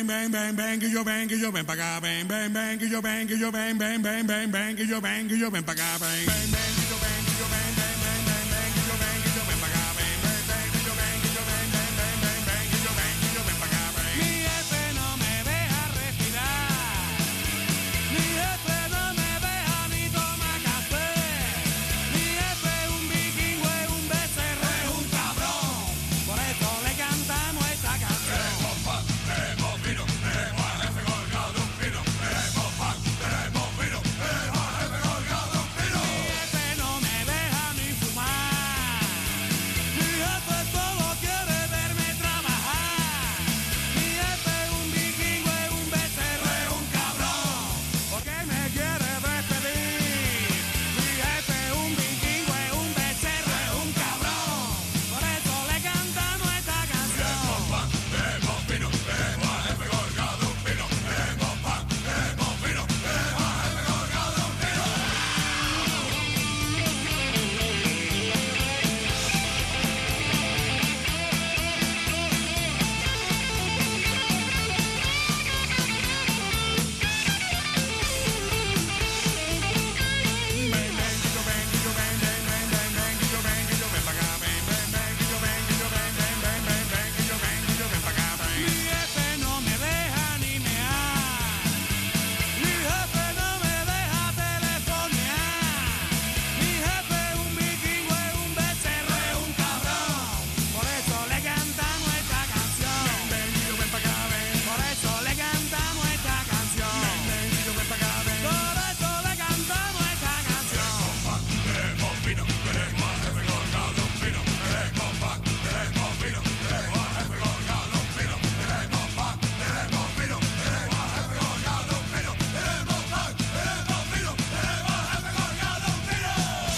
ven, que yo ven para acá, ven, que yo ven, que yo ven, que yo ven, que yo ven para acá, ven, que yo ven, que yo ven, que yo ven, que yo ven para acá, ven, que yo ven, que yo ven, que yo ven, que yo ven para acá, ven. Mi jefe no me deja respirar, mi jefe no me deja ni tomar café, mi jefe es un vikingo, es un becerro, es un cabrón, por eso le cantamos esta canción. Tenemos pan, tenemos vino, tenemos al jefe colgado un pino, tenemos pan, tenemos vino, tenemos al jefe colgado un pino. Mi jefe no me deja ni fumar, mi jefe solo quiere verme trabajar, mi jefe es un vikingo, es un becerro, es un cabrón, porque me quiere despedir. Mi jefe es un vikingo, es un becerro, es un cabrón, por eso le cantamos esta canción. Tenemos pan, tenemos vino, tenemos al jefe colgado un pino, tenemos pan, tenemos vino, tenemos al jefe colgado un pino. Mi jefe no me deja ni mear, mi jefe no me deja telefonear, mi jefe es un vikingo, es un becerro, es un cabrón, por eso le cantamos esta canción. Por eso le cantamos esta canción. Por eso le cantamos esta canción. Tenemos vino, tenemos al jefe colgado un pino, tenemos pan, tenemos vino, tenemos al jefe colgado un pino, tenemos pan, tenemos vino, tenemos al jefe colgado un pino, tenemos pan, tenemos vino, tenemos al jefe colgado un pino.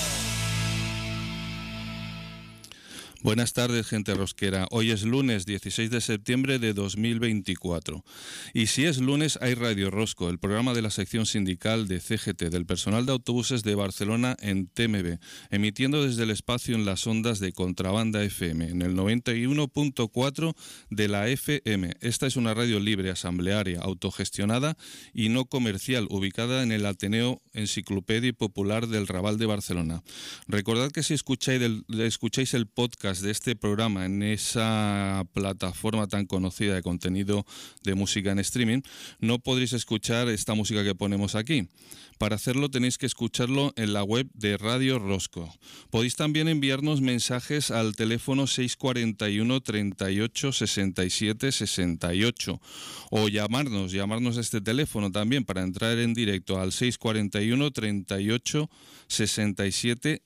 Buenas tardes, gente rosquera. Hoy es lunes 16 de septiembre de 2024. Y si es lunes, hay Radio Rosco, el programa de la sección sindical de CGT, del personal de autobuses de Barcelona en TMB, emitiendo desde el espacio en las ondas de Contrabanda FM, en el 91.4 de la FM. Esta es una radio libre, asamblearia, autogestionada y no comercial, ubicada en el Ateneo Enciclopedia Popular del Raval de Barcelona. Recordad que si escucháis el podcast de este programa en esa plataforma tan conocida de contenido de música en streaming, no podréis escuchar esta música que ponemos aquí. Para hacerlo tenéis que escucharlo en la web de Radio Rosco. Podéis también enviarnos mensajes al teléfono 641 38 67 68 o llamarnos a este teléfono también para entrar en directo al 641 38 67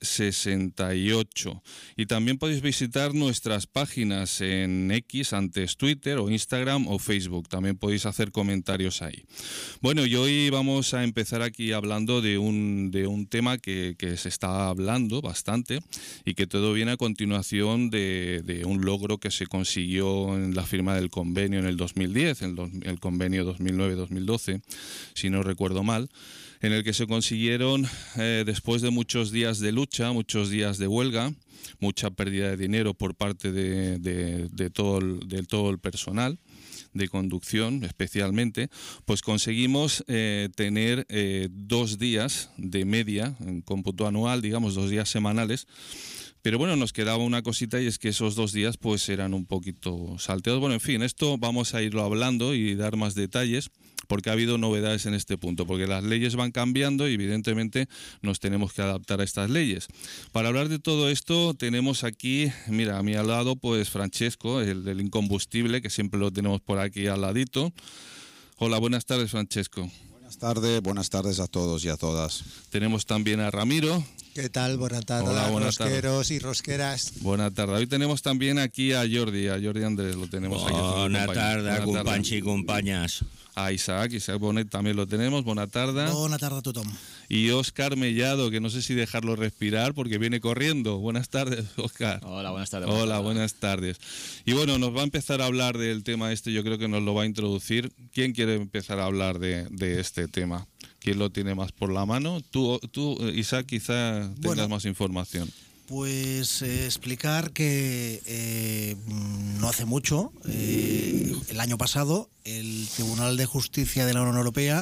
68. Y también podéis visitar nuestras páginas en X, antes Twitter o Instagram o Facebook. También podéis hacer comentarios ahí. Bueno, y hoy vamos a empezar aquí hablando de un tema que se está hablando bastante y que todo viene a continuación de un logro que se consiguió en la firma del convenio en el 2010, el convenio 2009-2012, si no recuerdo mal, en el que se consiguieron, después de muchos días de lucha, muchos días de huelga, mucha pérdida de dinero por parte de todo el personal de conducción especialmente, pues conseguimos tener 2 días de media en cómputo anual, digamos 2 días semanales. Pero bueno, nos quedaba una cosita y es que esos 2 días pues eran un poquito salteados. Bueno, en fin, esto vamos a irlo hablando y dar más detalles porque ha habido novedades en este punto, porque las leyes van cambiando y evidentemente nos tenemos que adaptar a estas leyes. Para hablar de todo esto tenemos aquí, mira, a mi lado pues Francesco, el del incombustible, que siempre lo tenemos por aquí al ladito. Hola, buenas tardes, Francesco. Buenas tardes a todos y a todas. Tenemos también a Ramiro. ¿Qué tal? Buenas tardes, Hola, buenas rosqueros tardes. y rosqueras. Buenas tardes. Hoy tenemos también aquí a Jordi Andrés, lo tenemos aquí. Buenas tardes, companys i companyes. A Isaac Bonet también lo tenemos, buenas tardes. Buenas tardes a tothom. Y Óscar Mellado, que no sé si dejarlo respirar porque viene corriendo. Buenas tardes, Óscar. Hola, buenas tardes. Hola, buenas tardes. Y bueno, nos va a empezar a hablar del tema este, yo creo que nos lo va a introducir. ¿Quién quiere empezar a hablar de este tema? ¿Quién lo tiene más por la mano? Tú Isaac, quizá tengas más información. Pues explicar que no hace mucho, el año pasado, el Tribunal de Justicia de la Unión Europea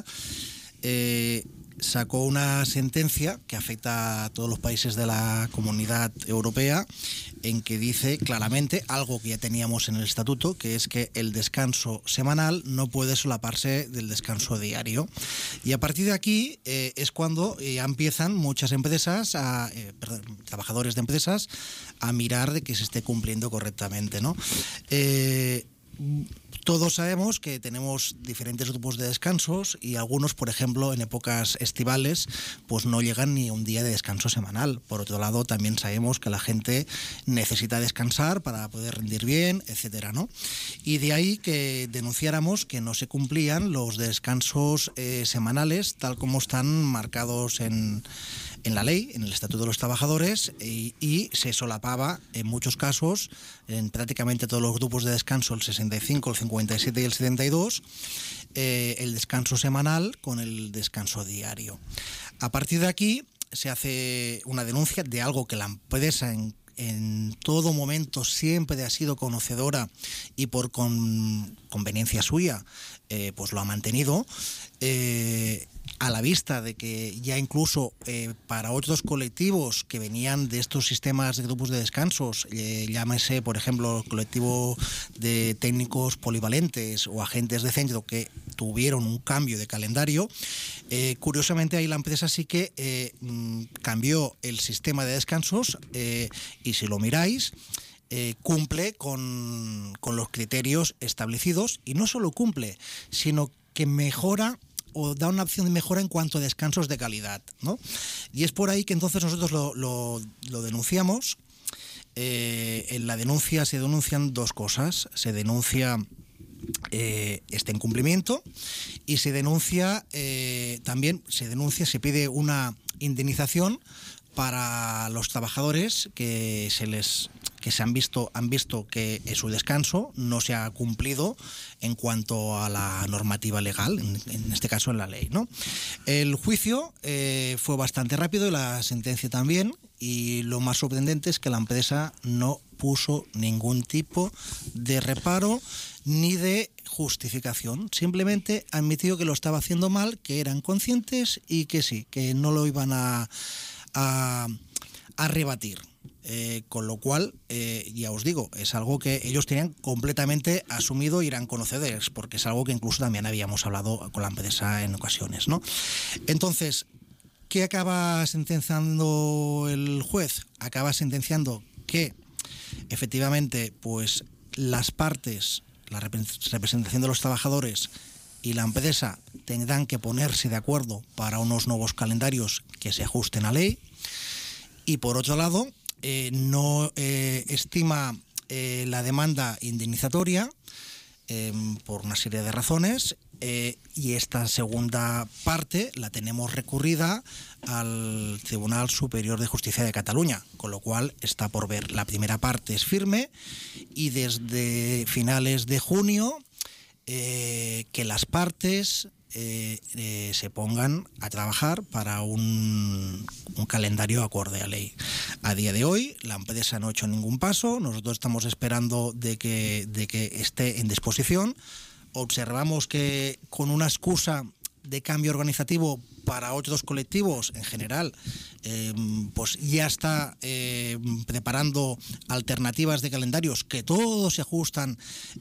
sacó una sentencia que afecta a todos los países de la Comunidad Europea, en que dice claramente algo que ya teníamos en el estatuto, que es que el descanso semanal no puede solaparse del descanso diario. Y a partir de aquí es cuando ya empiezan muchas empresas, trabajadores de empresas, a mirar de que se esté cumpliendo correctamente, ¿no? Todos sabemos que tenemos diferentes grupos de descansos y algunos, por ejemplo, en épocas estivales, pues no llegan ni un día de descanso semanal. Por otro lado, también sabemos que la gente necesita descansar para poder rendir bien, etcétera, ¿no? Y de ahí que denunciáramos que no se cumplían los descansos semanales tal como están marcados en la ley, en el Estatuto de los Trabajadores, y se solapaba en muchos casos, en prácticamente todos los grupos de descanso, el 65, el 57 y el 72, el descanso semanal con el descanso diario. A partir de aquí se hace una denuncia de algo que la empresa en todo momento siempre ha sido conocedora y por conveniencia suya pues lo ha mantenido, a la vista de que ya incluso para otros colectivos que venían de estos sistemas de grupos de descansos, llámese por ejemplo el colectivo de técnicos polivalentes o agentes de centro que tuvieron un cambio de calendario, curiosamente ahí la empresa sí que cambió el sistema de descansos y si lo miráis, cumple con los criterios establecidos, y no solo cumple, sino que mejora o da una opción de mejora en cuanto a descansos de calidad, ¿no? Y es por ahí que entonces nosotros lo denunciamos. En la denuncia se denuncian dos cosas. Se denuncia este incumplimiento y se denuncia se pide una indemnización para los trabajadores que han visto que su descanso no se ha cumplido en cuanto a la normativa legal, en este caso en la ley, ¿no? El juicio fue bastante rápido y la sentencia también, y lo más sorprendente es que la empresa no puso ningún tipo de reparo ni de justificación, simplemente admitió que lo estaba haciendo mal, que eran conscientes y que sí, que no lo iban a rebatir. Con lo cual, ya os digo, es algo que ellos tenían completamente asumido y eran conocedores, porque es algo que incluso también habíamos hablado con la empresa en ocasiones, ¿no? Entonces, ¿qué acaba sentenciando el juez? Acaba sentenciando que efectivamente pues las partes, la representación de los trabajadores y la empresa tendrán que ponerse de acuerdo para unos nuevos calendarios que se ajusten a ley, y por otro lado no estima la demanda indemnizatoria por una serie de razones, y esta segunda parte la tenemos recurrida al Tribunal Superior de Justicia de Cataluña, con lo cual está por ver. La primera parte es firme y desde finales de junio que las partes se pongan a trabajar para un calendario acorde a ley. A día de hoy la empresa no ha hecho ningún paso, nosotros estamos esperando de que esté en disposición. Observamos que con una excusa de cambio organizativo para otros colectivos en general, pues ya está preparando alternativas de calendarios que todos se ajustan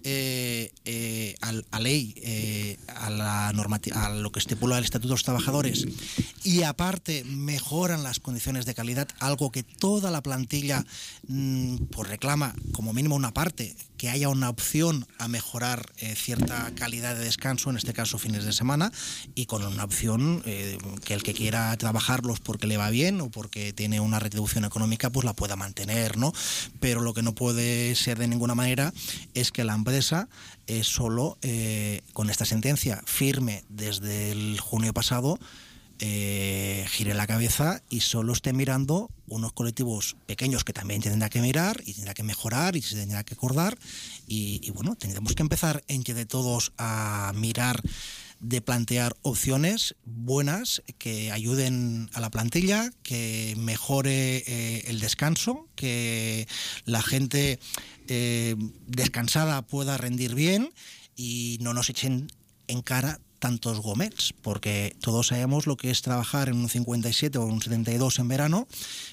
a ley, a la normativa, a lo que estipula el Estatuto de los Trabajadores, y aparte mejoran las condiciones de calidad, algo que toda la plantilla pues reclama, como mínimo una parte, que haya una opción a mejorar cierta calidad de descanso, en este caso fines de semana, y con una opción que el que quiera trabajarlos porque le va bien o porque tiene una retribución económica pues la pueda mantener, ¿no? Pero lo que no puede ser de ninguna manera es que la empresa solo con esta sentencia firme desde el junio pasado gire la cabeza y solo esté mirando unos colectivos pequeños que también tendrá que mirar y tendrá que mejorar y se tendrá que acordar, y bueno, tendremos que empezar entre todos a mirar de plantear opciones buenas que ayuden a la plantilla, que mejore el descanso, que la gente descansada pueda rendir bien y no nos echen en cara tantos gomets, porque todos sabemos lo que es trabajar en un 57 o un 72 en verano,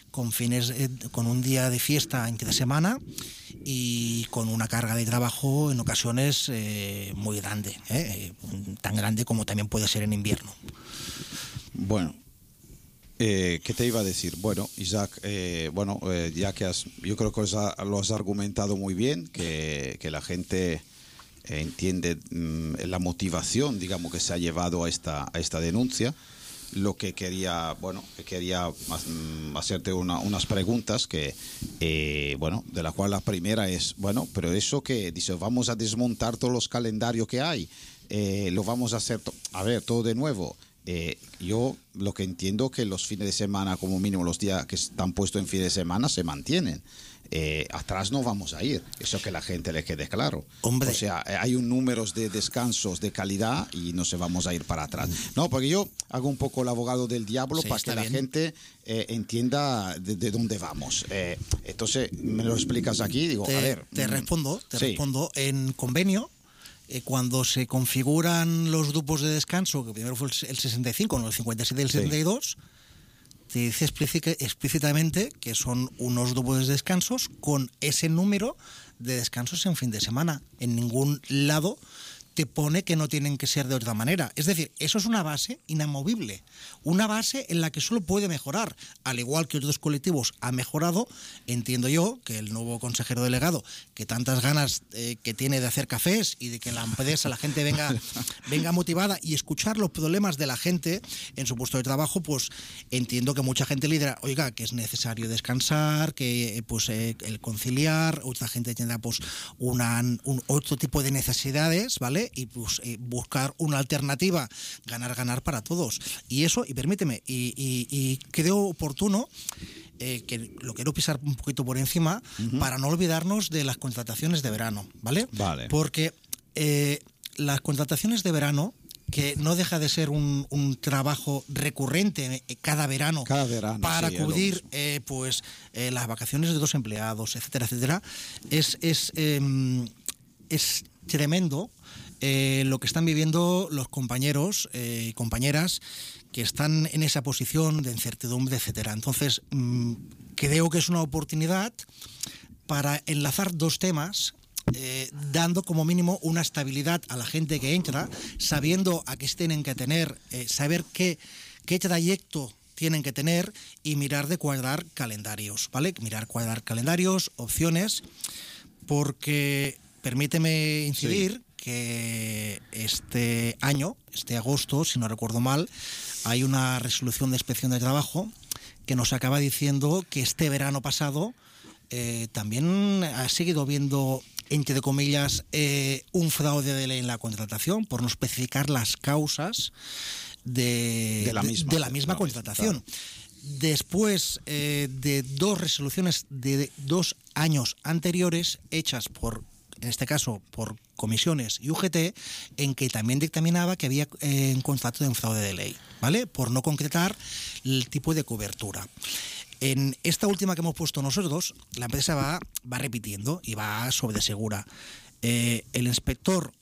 con un día de fiesta entre semana y con una carga de trabajo en ocasiones muy grande, tan grande como también puede ser en invierno. Bueno, ¿qué te iba a decir? Bueno, Isaac, ya que yo creo que lo has argumentado muy bien, que la gente entiende la motivación, digamos, que se ha llevado a esta denuncia. Lo que quería hacerte unas preguntas que, de la cual la primera es, pero eso que dice, vamos a desmontar todos los calendarios que hay, lo vamos a hacer, todo de nuevo. Yo lo que entiendo que los fines de semana, como mínimo los días que están puestos en fin de semana, se mantienen. Atrás no vamos a ir, eso que la gente le quede claro. Hombre. O sea, hay un número de descansos de calidad y no se vamos a ir para atrás. No, porque yo hago un poco el abogado del diablo, sí, para que la gente entienda de dónde vamos. Entonces, me lo explicas aquí, digo, Te respondo. En convenio, cuando se configuran los grupos de descanso, que primero fue el 65, no el 57 y el 72, te dice explícitamente que son unos grupos de descansos con ese número de descansos en fin de semana. En ningún lado te pone que no tienen que ser de otra manera. Es decir, eso es una base inamovible, una base en la que solo puede mejorar, al igual que otros colectivos ha mejorado. Entiendo yo que el nuevo consejero delegado, que tantas ganas que tiene de hacer cafés y de que la empresa, la gente venga motivada y escuchar los problemas de la gente en su puesto de trabajo, pues entiendo que mucha gente le dirá, oiga, que es necesario descansar, que el conciliar, otra gente tendrá pues otro tipo de necesidades, ¿vale? Y pues buscar una alternativa, ganar para todos. Y eso, y permíteme, y creo oportuno, que lo quiero pisar un poquito por encima, para no olvidarnos de las contrataciones de verano, ¿vale? Vale. Porque las contrataciones de verano, que no deja de ser un trabajo recurrente cada verano para cubrir las vacaciones de 2 empleados, etcétera, es tremendo lo que están viviendo los compañeros y compañeras que están en esa posición de incertidumbre, etcétera. Entonces, creo que es una oportunidad para enlazar dos temas, dando como mínimo una estabilidad a la gente que entra, sabiendo a qué se tienen que atener, saber qué trayecto tienen que tener y mirar de cuadrar calendarios, ¿vale? Cuadrar calendarios, opciones, porque permíteme incidir que este agosto, si no recuerdo mal, hay una resolución de inspección de trabajo que nos acaba diciendo que este verano pasado también ha seguido viendo, entre comillas, un fraude de ley en la contratación, por no especificar las causas de la misma contratación. Claro. Después de 2 resoluciones de 2 años anteriores hechas en este caso por comisiones y UGT, en que también dictaminaba que había un contrato de un fraude de ley, ¿vale? Por no concretar el tipo de cobertura. En esta última que hemos puesto nosotros, la empresa va repitiendo y va sobre segura. El inspector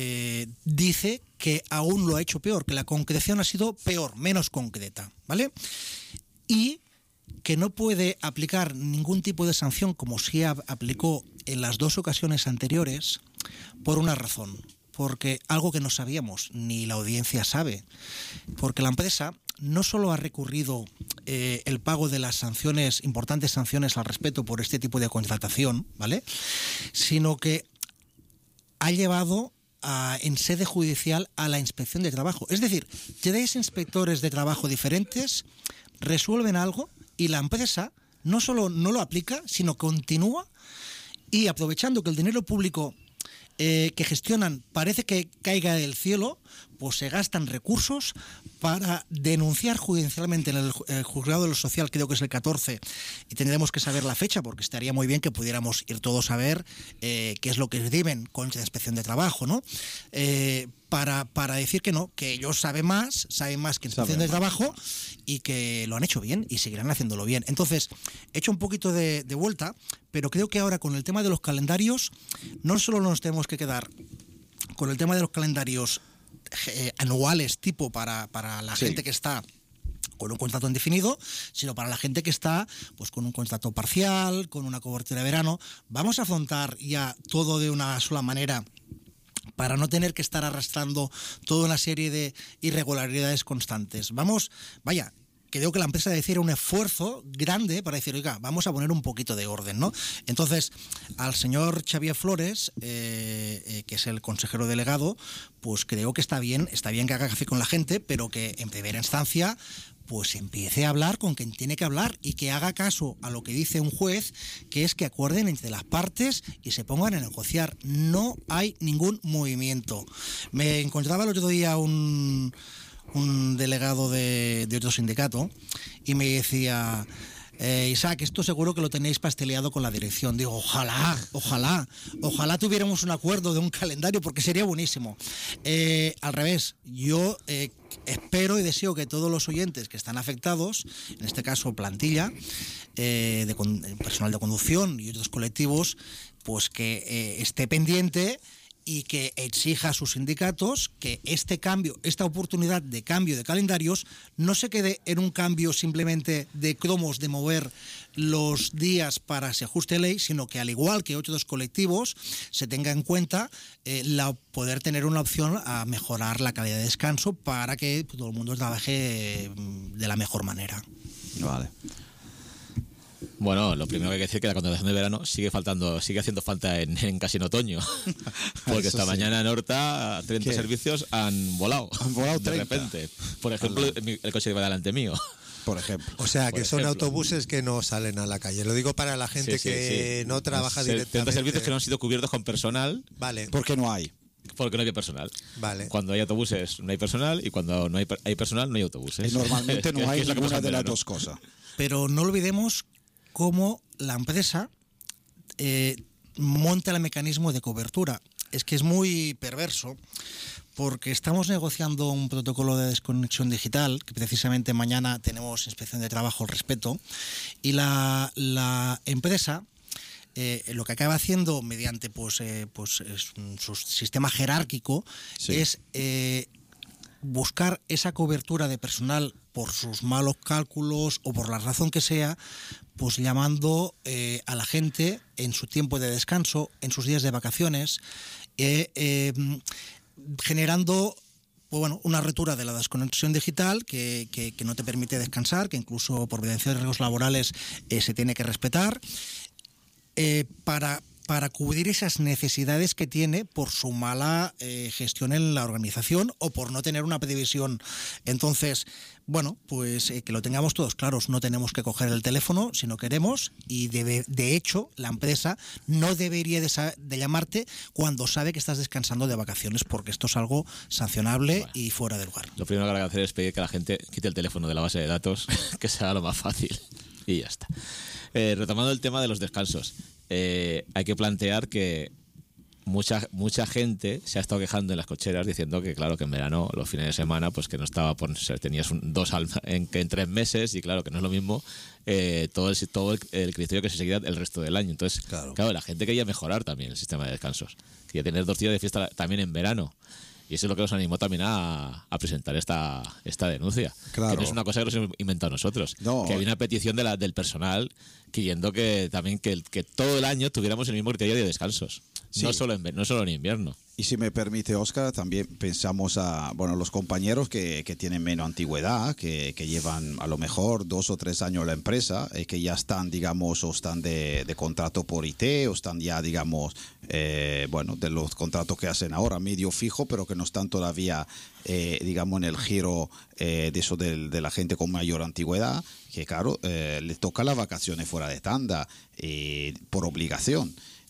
dice que aún lo ha hecho peor, que la concreción ha sido peor, menos concreta, ¿vale? Y que no puede aplicar ningún tipo de sanción como sí aplicó en las 2 ocasiones anteriores, por una razón, porque algo que no sabíamos, ni la audiencia sabe, porque la empresa no solo ha recurrido el pago de las sanciones, importantes sanciones al respecto por este tipo de contratación, ¿vale?, sino que ha llevado en sede judicial a la inspección de trabajo. Es decir, 3 inspectores de trabajo diferentes resuelven algo y la empresa no solo no lo aplica, sino continúa, y aprovechando que el dinero público que gestionan, parece que caiga del cielo, pues se gastan recursos para denunciar judicialmente en el juzgado de lo social, creo que es el 14, y tendremos que saber la fecha, porque estaría muy bien que pudiéramos ir todos a ver qué es lo que deben con la inspección de trabajo, ¿no? Para decir que no, que ellos saben más que inspección de trabajo y que lo han hecho bien y seguirán haciéndolo bien. Entonces, he hecho un poquito de vuelta, pero creo que ahora con el tema de los calendarios, no solo nos tenemos que quedar con el tema de los calendarios anuales tipo para la gente que está con un contrato indefinido, sino para la gente que está pues con un contrato parcial, con una cobertura de verano. Vamos a afrontar ya todo de una sola manera para no tener que estar arrastrando toda una serie de irregularidades constantes. Creo que la empresa debe hacer un esfuerzo grande para decir, oiga, vamos a poner un poquito de orden, ¿no? Entonces, al señor Xavier Flores, que es el consejero delegado, pues creo que está bien que haga café con la gente, pero que en primera instancia pues empiece a hablar con quien tiene que hablar y que haga caso a lo que dice un juez, que es que acuerden entre las partes y se pongan a negociar. No hay ningún movimiento. Me encontraba el otro día un delegado de otro sindicato y me decía, Isaac, esto seguro que lo tenéis pasteleado con la dirección. Digo, ojalá tuviéramos un acuerdo de un calendario, porque sería buenísimo. Al revés, yo espero y deseo que todos los oyentes que están afectados, en este caso plantilla, personal de conducción y otros colectivos, pues que esté pendiente y que exija a sus sindicatos que esta oportunidad de cambio de calendarios no se quede en un cambio simplemente de cromos, de mover los días para se ajuste ley, sino que al igual que otros colectivos se tenga en cuenta poder tener una opción a mejorar la calidad de descanso para que todo el mundo trabaje de la mejor manera. Vale. Bueno, lo primero que hay que decir es que la contratación de verano sigue haciendo falta en casi en otoño. Porque esta mañana en Horta 30 servicios han volado. Han volado 30. De repente. Por ejemplo, el coche que va delante mío. Por ejemplo. O sea, que son autobuses que no salen a la calle. Lo digo para la gente que no trabaja directamente. 30 servicios que no han sido cubiertos con personal. Vale. Porque no hay. Porque no hay personal. Vale. Cuando hay autobuses no hay personal y cuando no hay personal no hay autobuses. Y normalmente no hay es ninguna de las dos cosas. Pero no olvidemos cómo la empresa monta el mecanismo de cobertura. Es que es muy perverso, porque estamos negociando un protocolo de desconexión digital, que precisamente mañana tenemos inspección de trabajo al respecto, y la empresa lo que acaba haciendo mediante su sistema jerárquico es buscar esa cobertura de personal por sus malos cálculos o por la razón que sea, pues llamando a la gente en su tiempo de descanso, en sus días de vacaciones, generando una ruptura de la desconexión digital que no te permite descansar, que incluso por prevención de riesgos laborales se tiene que respetar, para cubrir esas necesidades que tiene por su mala gestión en la organización o por no tener una previsión. Entonces, que lo tengamos todos claros, no tenemos que coger el teléfono si no queremos, y de hecho la empresa no debería de llamarte cuando sabe que estás descansando de vacaciones, porque esto es algo sancionable y fuera de lugar. Lo primero que hay que hacer es pedir que la gente quite el teléfono de la base de datos, que sea lo más fácil, y ya está. Retomando el tema de los descansos, hay que plantear que mucha gente se ha estado quejando en las cocheras diciendo que claro, que en verano los fines de semana pues que no estaba tenías dos en 3 meses, y claro que no es lo mismo todo el criterio que se seguía el resto del año. Entonces claro, la gente quería mejorar también el sistema de descansos, quería tener 2 días de fiesta también en verano. Y eso es lo que nos animó también a presentar esta denuncia. Claro. Que no es una cosa que nos hemos inventado nosotros. No. Que había una petición del personal pidiendo que todo el año tuviéramos el mismo criterio de descansos. Sí. No solo en invierno. Y si me permite, Óscar, también pensamos a los compañeros que tienen menos antigüedad, que llevan a lo mejor 2 o 3 años en la empresa, que ya están, digamos, o están de contrato por IT, o están ya, digamos, de los contratos que hacen ahora, medio fijo, pero que no están todavía, digamos, en el giro de eso de la gente con mayor antigüedad, que claro, les toca las vacaciones fuera de tanda por obligación.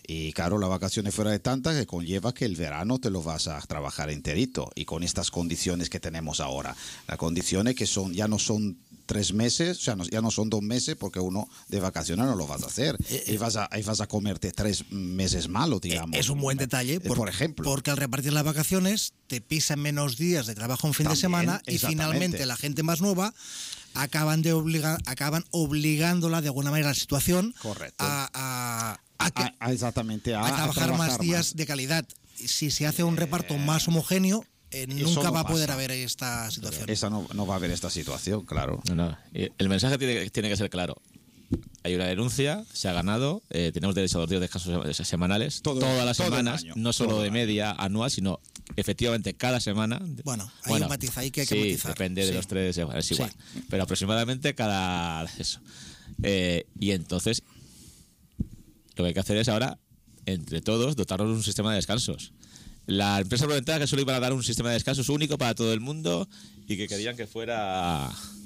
Y claro, las vacaciones fuera de tantas que conlleva que el verano te lo vas a trabajar enterito. Y con estas condiciones que tenemos ahora, las condiciones que ya no son 3 meses, o sea, ya no son 2 meses, porque uno de vacaciones no lo vas a hacer. Y vas a comerte 3 meses malos, digamos. Es un buen detalle, por ejemplo. Porque al repartir las vacaciones te pisan menos días de trabajo en fin de semana y finalmente la gente más nueva acaban obligándola de alguna manera a la situación a trabajar más días de calidad. Si se hace un reparto más homogéneo, nunca va a poder haber esta situación. Esa no va a haber esta situación, claro. No. El mensaje tiene que ser claro. Hay una denuncia, se ha ganado, tenemos derecho a 2 días de descanso semanales, todas las semanas, no solo de media anual, sino efectivamente cada semana. Bueno, hay un matiz ahí que hay que matizar. Depende de los 3, es igual. Pero aproximadamente cada eso. Y entonces, lo que hay que hacer es ahora, entre todos, dotarnos de un sistema de descansos. La empresa prometía que solo iban a dar un sistema de descansos único para todo el mundo y que querían que fuera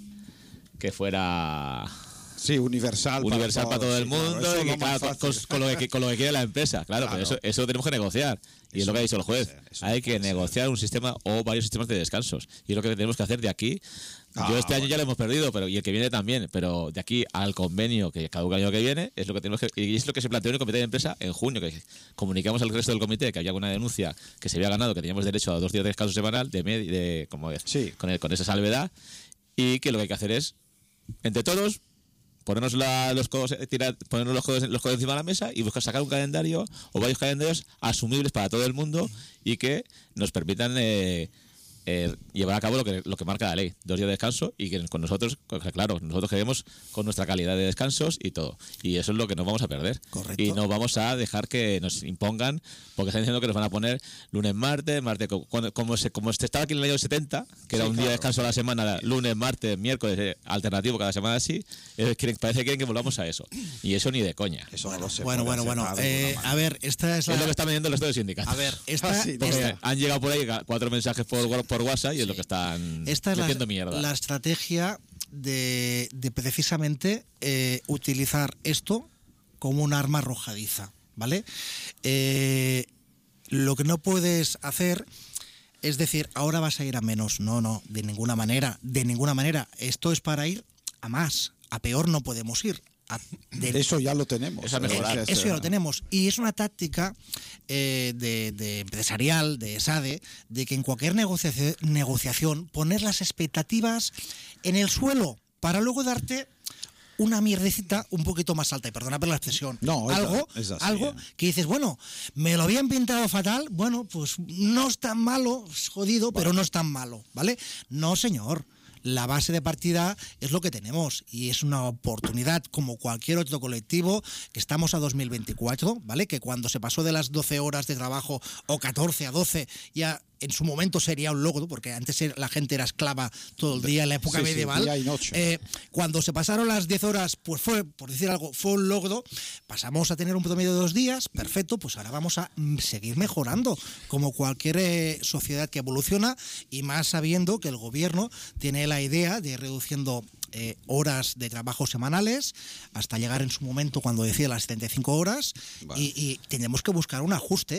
sí, universal para todo el mundo, claro, y que, claro, con lo que quiere la empresa, claro. Pero eso lo tenemos que negociar, y es lo que ha dicho el juez. Hay que negociar un sistema o varios sistemas de descansos, y es lo que tenemos que hacer de aquí. Yo este año ya lo hemos perdido, y el que viene también, pero de aquí al convenio que caduca el año que viene es lo que tenemos y es lo que se planteó en el comité de empresa en junio, que comunicamos al resto del comité que había alguna denuncia que se había ganado, que teníamos derecho a 2 días de descanso semanal con esa salvedad, y que lo que hay que hacer es, entre todos, ponernos los codos encima de la mesa y buscar sacar un calendario o varios calendarios asumibles para todo el mundo y que nos permitan llevar a cabo lo que marca la ley, 2 días de descanso, y que con nosotros, claro, nosotros queremos con nuestra calidad de descansos y todo, y eso es lo que nos vamos a perder. Correcto. Y no vamos a dejar que nos impongan, porque están diciendo que nos van a poner lunes, martes, como se estaba aquí en el año 70, que era un día de descanso a la semana, lunes, martes, miércoles, alternativo cada semana así. Parece que quieren que volvamos a eso, y eso ni de coña. Eso no se bueno. A ver, esta es lo que está vendiendo el resto del sindicato. A ver, han llegado por ahí 4 mensajes por WhatsApp y es lo que están metiendo mierda. La estrategia de precisamente utilizar esto como un arma arrojadiza, ¿vale? Lo que no puedes hacer es decir, ahora vas a ir a menos. No, de ninguna manera. Esto es para ir a más. A peor no podemos ir. Eso ya lo tenemos. Eso ya lo tenemos. Y es una táctica de empresarial, de SADE, de que en cualquier negociación poner las expectativas en el suelo para luego darte una mierdecita un poquito más alta, y perdona por la expresión, algo que dices, bueno, me lo habían pintado fatal, bueno, pues no es tan malo, es jodido, pero no es tan malo, ¿vale? No, señor. La base de partida es lo que tenemos y es una oportunidad como cualquier otro colectivo, que estamos a 2024, ¿vale? Que cuando se pasó de las 12 horas de trabajo o 14 a 12 ya en su momento sería un logro, porque antes la gente era esclava todo el día en la época medieval. Día y noche. Cuando se pasaron las 10 horas, pues fue, por decir algo, fue un logro. Pasamos a tener un promedio de 2 días, perfecto, pues ahora vamos a seguir mejorando, como cualquier sociedad que evoluciona, y más sabiendo que el gobierno tiene la idea de ir reduciendo horas de trabajo semanales hasta llegar en su momento, cuando decía, las 75 horas, vale. y tenemos que buscar un ajuste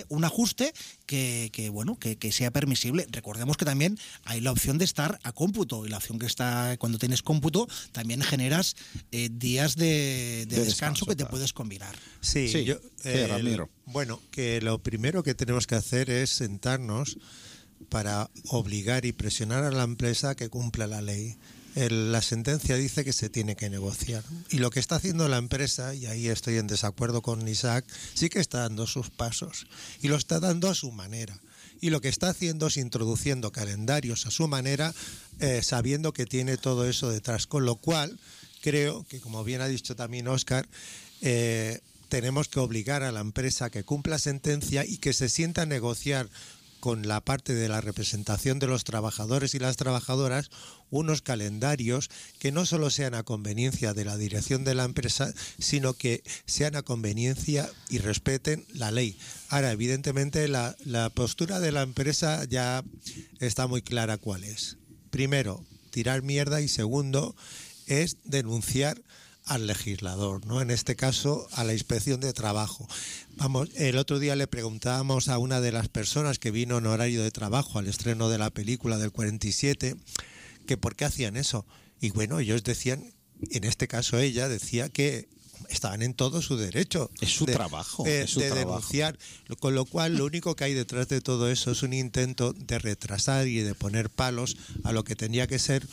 que sea permisible. Recordemos que también hay la opción de estar a cómputo, y la opción que está, cuando tienes cómputo, también generas días de descanso que te puedes combinar. Sí, Ramiro. Bueno, que lo primero que tenemos que hacer es sentarnos para obligar y presionar a la empresa a que cumpla la ley. La sentencia dice que se tiene que negociar. Y lo que está haciendo la empresa, y ahí estoy en desacuerdo con Isaac, sí que está dando sus pasos. Y lo está dando a su manera. Y lo que está haciendo es introduciendo calendarios a su manera, sabiendo que tiene todo eso detrás. Con lo cual, creo que, como bien ha dicho también Óscar, tenemos que obligar a la empresa a que cumpla sentencia y que se sienta a negociar con la parte de la representación de los trabajadores y las trabajadoras unos calendarios que no solo sean a conveniencia de la dirección de la empresa, sino que sean a conveniencia y respeten la ley. Ahora, evidentemente, la postura de la empresa ya está muy clara cuál es. Primero, tirar mierda, y segundo, es denunciar al legislador, ¿no? En este caso a la Inspección de Trabajo. Vamos, el otro día le preguntábamos a una de las personas que vino en horario de trabajo al estreno de la película del 47 que por qué hacían eso. Y bueno, ellos decían, en este caso ella decía que estaban en todo su derecho. Es su trabajo. Es su trabajo. Denunciar. Con lo cual, lo único que hay detrás de todo eso es un intento de retrasar y de poner palos a lo que tenía que ser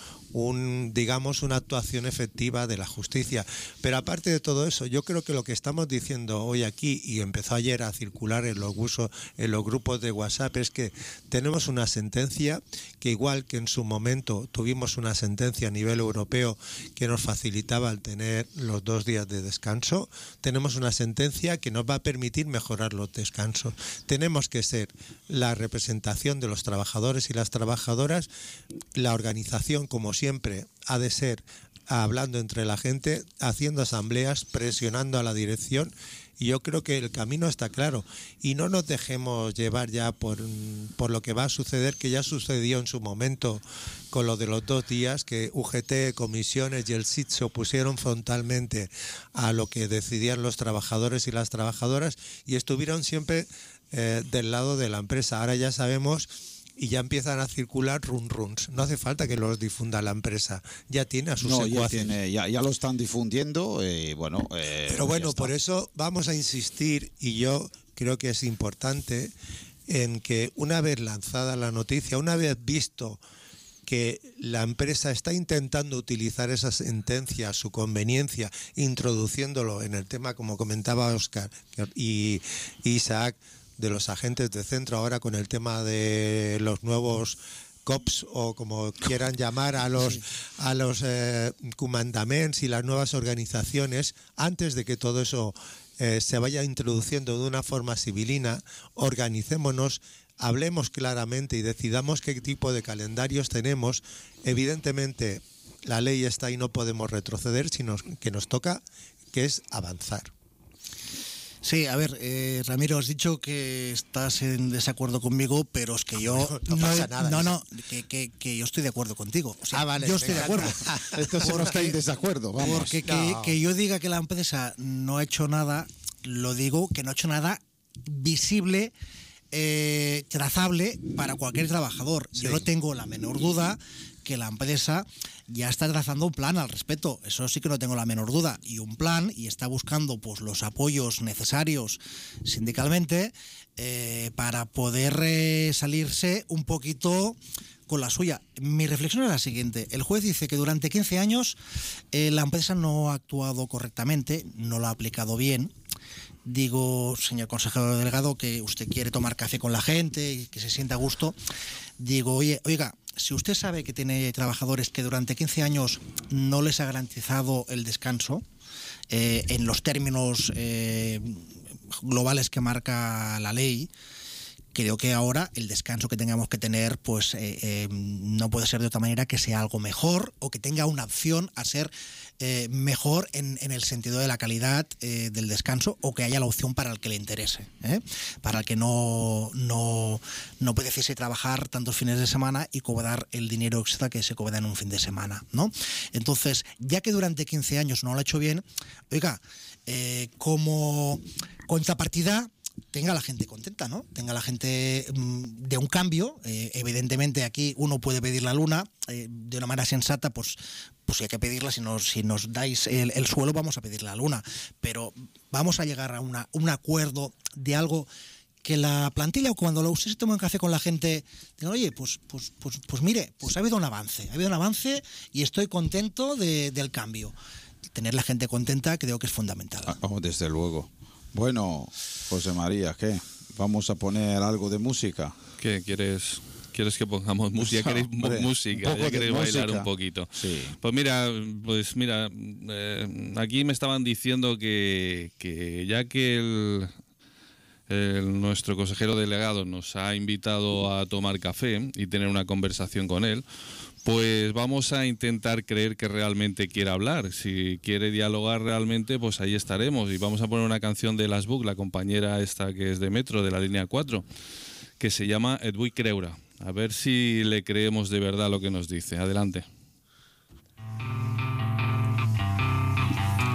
una actuación efectiva de la justicia. Pero aparte de todo eso, yo creo que lo que estamos diciendo hoy aquí, y empezó ayer a circular en los grupos de WhatsApp, es que tenemos una sentencia que, igual que en su momento tuvimos una sentencia a nivel europeo que nos facilitaba el tener los 2 días de descanso, tenemos una sentencia que nos va a permitir mejorar los descansos. Tenemos que ser la representación de los trabajadores y las trabajadoras, la organización, como siempre, ha de ser hablando entre la gente, haciendo asambleas, presionando a la dirección, y yo creo que el camino está claro. Y no nos dejemos llevar ya por lo que va a suceder, que ya sucedió en su momento con lo de los 2 días, que UGT, comisiones y el SIT se opusieron frontalmente a lo que decidían los trabajadores y las trabajadoras y estuvieron siempre del lado de la empresa. Ahora ya sabemos y ya empiezan a circular runs. No hace falta que los difunda la empresa. Ya tiene a sus secuaces. Ya lo están difundiendo. Pero bueno, por eso vamos a insistir, y yo creo que es importante, en que una vez lanzada la noticia, una vez visto que la empresa está intentando utilizar esa sentencia a su conveniencia, introduciéndolo en el tema, como comentaba Óscar y Isaac, de los agentes de centro, ahora con el tema de los nuevos COPS, o como quieran llamar a los comandaments y las nuevas organizaciones, antes de que todo eso se vaya introduciendo de una forma civilina, organicémonos, hablemos claramente y decidamos qué tipo de calendarios tenemos. Evidentemente la ley está y no podemos retroceder, sino que nos toca, que es avanzar. Sí, a ver, Ramiro, has dicho que estás en desacuerdo conmigo, pero es que yo no pasa nada. Que yo estoy de acuerdo contigo. O sea, vale, yo estoy de acuerdo. Entonces no está en desacuerdo, vamos. Porque que yo diga que la empresa no ha hecho nada, lo digo, que no ha hecho nada visible, trazable para cualquier trabajador. Sí. Yo no tengo la menor duda que la empresa ya está trazando un plan al respecto, eso sí que no tengo la menor duda, y un plan, y está buscando pues los apoyos necesarios sindicalmente para poder salirse un poquito con la suya. Mi reflexión es la siguiente: el juez dice que durante 15 años la empresa no ha actuado correctamente, no lo ha aplicado bien. Digo, señor consejero delegado, que usted quiere tomar café con la gente y que se sienta a gusto. Digo, oiga, si usted sabe que tiene trabajadores que durante 15 años no les ha garantizado el descanso en los términos globales que marca la ley, creo que ahora el descanso que tengamos que tener pues no puede ser de otra manera que sea algo mejor, o que tenga una opción a ser mejor en el sentido de la calidad del descanso, o que haya la opción para el que le interese, para el que no puede decirse trabajar tantos fines de semana y cobrar el dinero extra que se cobra en un fin de semana, ¿no? Entonces, ya que durante 15 años no lo ha hecho bien, oiga, como contrapartida, tenga la gente contenta, ¿no? Tenga la gente de un cambio. Evidentemente aquí uno puede pedir la luna de una manera sensata, pues si hay que pedirla, si nos dais el suelo, vamos a pedir la luna, pero vamos a llegar a un acuerdo de algo que la plantilla, o cuando usted se toma un café con la gente, diga, oye, pues mire, pues ha habido un avance y estoy contento del cambio. Tener la gente contenta creo que es fundamental. Desde luego. Bueno, José María, ¿qué? ¿Vamos a poner algo de música? ¿Qué quieres que pongamos música? ¿Ya queréis música? ¿Ya queréis bailar un poquito? Sí. Pues mira, aquí me estaban diciendo que ya que nuestro consejero delegado nos ha invitado a tomar café y tener una conversación con él, pues vamos a intentar creer que realmente quiere hablar. Si quiere dialogar realmente, pues ahí estaremos. Y vamos a poner una canción de Las Buc, la compañera esta que es de Metro, de la línea 4, que se llama Et vull creure. A ver si le creemos de verdad lo que nos dice. Adelante.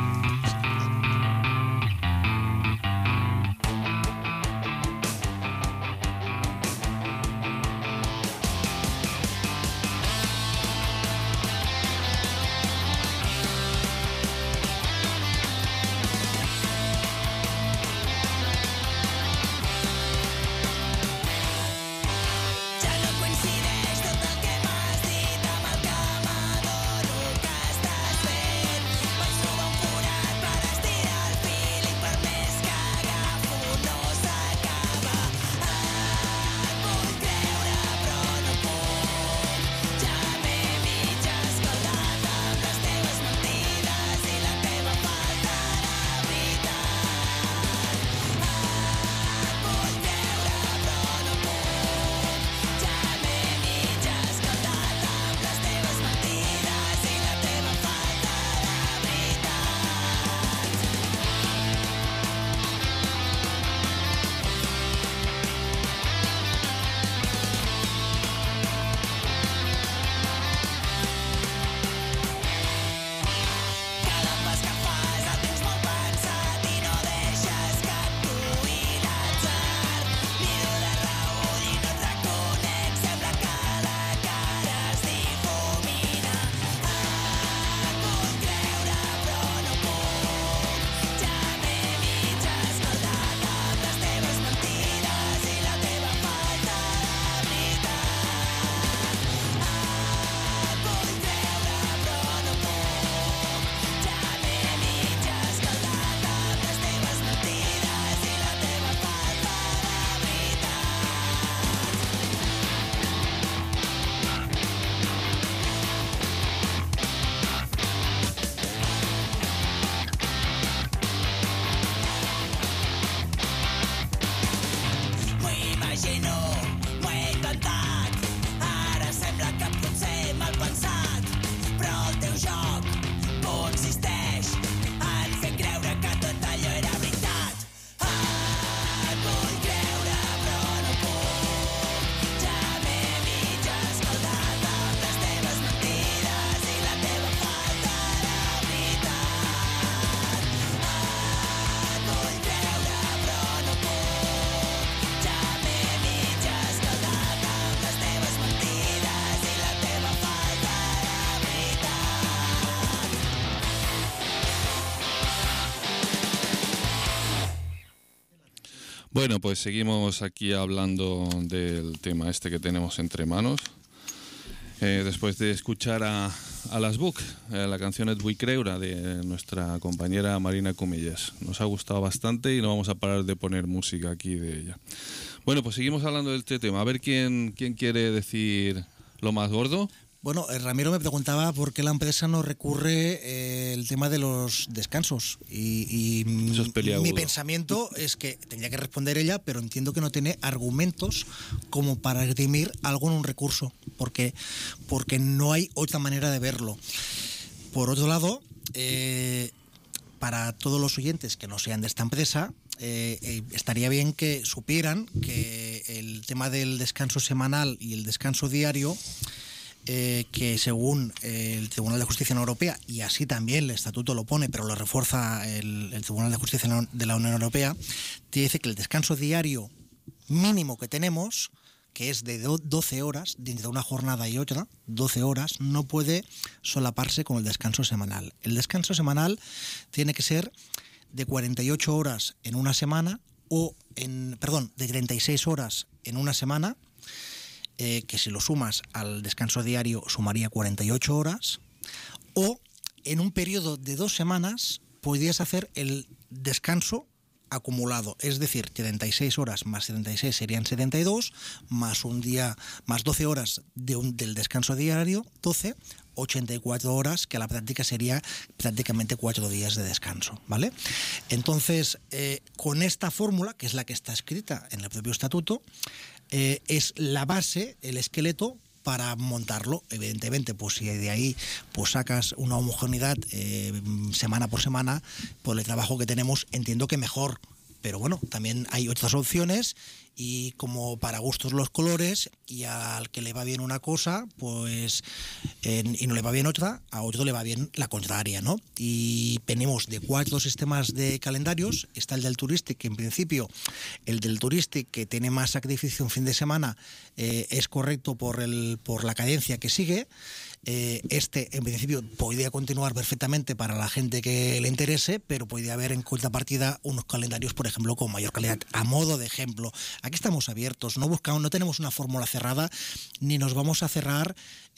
Bueno, pues seguimos aquí hablando del tema este que tenemos entre manos. Después de escuchar a Las Buc, la canción Et vull creure de nuestra compañera Marina Comillas. Nos ha gustado bastante y no vamos a parar de poner música aquí de ella. Bueno, pues seguimos hablando de este tema. A ver quién quiere decir lo más gordo. Bueno, Ramiro me preguntaba por qué la empresa no recurre el tema de los descansos y Eso es peliagudo. Mi pensamiento es que tendría que responder ella, pero entiendo que no tiene argumentos como para esgrimir algo en un recurso, porque no hay otra manera de verlo. Por otro lado, para todos los oyentes que no sean de esta empresa, estaría bien que supieran que el tema del descanso semanal y el descanso diario, que según el Tribunal de Justicia Europea, y así también el estatuto lo pone, pero lo refuerza el Tribunal de Justicia de la Unión Europea, te dice que el descanso diario mínimo que tenemos, que es de 12 horas, de una jornada y otra, 12 horas, no puede solaparse con el descanso semanal. El descanso semanal tiene que ser de 48 horas en una semana, de 36 horas en una semana, que si lo sumas al descanso diario sumaría 48 horas, o en un periodo de 2 semanas podrías hacer el descanso acumulado, es decir, 36 horas más 76 serían 72, más un día, más 12 horas del descanso diario, 12, 84 horas, que a la práctica sería prácticamente 4 días de descanso, ¿vale? Entonces, con esta fórmula, que es la que está escrita en el propio estatuto, es la base, el esqueleto para montarlo. Evidentemente, pues si de ahí pues sacas una homogeneidad semana por semana, por el trabajo que tenemos, entiendo que mejor. Pero bueno, también hay otras opciones y como para gustos los colores, y al que le va bien una cosa, pues y no le va bien otra, a otro le va bien la contraria, ¿no? Y venimos de 4 sistemas de calendarios. Está el del Touristic, que en principio el del Touristic, que tiene más sacrificio en fin de semana, es correcto por la cadencia que sigue. Este en principio podría continuar perfectamente para la gente que le interese, pero podría haber en contrapartida unos calendarios, por ejemplo, con mayor calidad. A modo de ejemplo, aquí estamos abiertos, no tenemos una fórmula cerrada, ni nos vamos a cerrar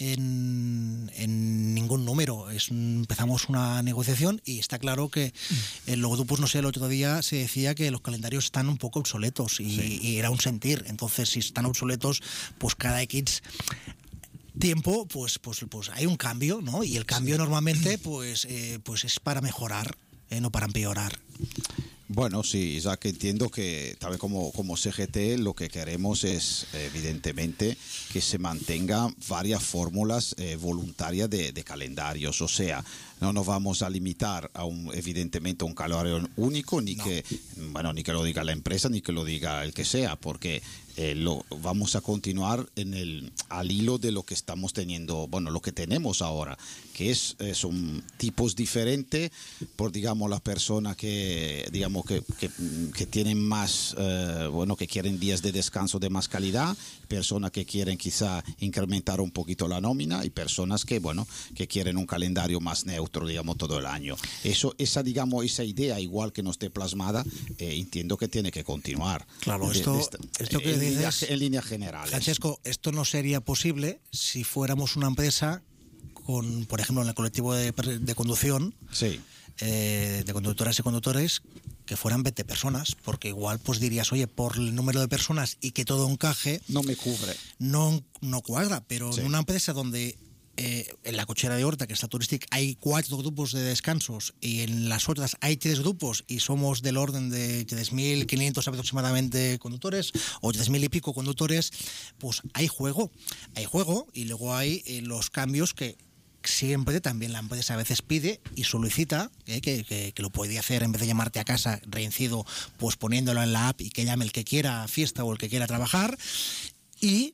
en ningún número. Empezamos una negociación y está claro que luego, pues no sé, el otro día se decía que los calendarios están un poco obsoletos y era un sentir. Entonces, si están obsoletos, pues cada X tiempo, pues hay un cambio, ¿no? Y el cambio normalmente pues es para mejorar, no para empeorar. Bueno, sí, ya que entiendo que tal vez como CGT lo que queremos es evidentemente que se mantengan varias fórmulas voluntarias de calendarios, o sea, no nos vamos a limitar a evidentemente a un calendario único, ni que lo diga la empresa, ni que lo diga el que sea, porque vamos a continuar al hilo de lo que estamos teniendo, lo que tenemos ahora, que son tipos diferentes por, digamos, las personas que tienen más, que quieren días de descanso de más calidad, personas que quieren quizá incrementar un poquito la nómina y personas que quieren un calendario más neutro, digamos, todo el año. Esa idea, igual que no esté plasmada, entiendo que tiene que continuar. Claro, esto que dices, en líneas generales. Francesco, esto no sería posible si fuéramos una empresa con, por ejemplo, en el colectivo de conducción, sí, de conductoras y conductores, que fueran 20 personas, porque igual pues dirías, oye, por el número de personas y que todo encaje, no me cubre, no cuadra, pero sí. En una empresa donde en la cochera de Horta, que está Touristic, hay 4 grupos de descansos y en las otras hay 3 grupos y somos del orden de 3.500 aproximadamente conductores o 3.000 y pico conductores, pues hay juego y luego hay los cambios que siempre también la empresa a veces pide y solicita, que lo podría hacer en vez de llamarte a casa reincido, pues poniéndolo en la app y que llame el que quiera a fiesta o el que quiera trabajar, y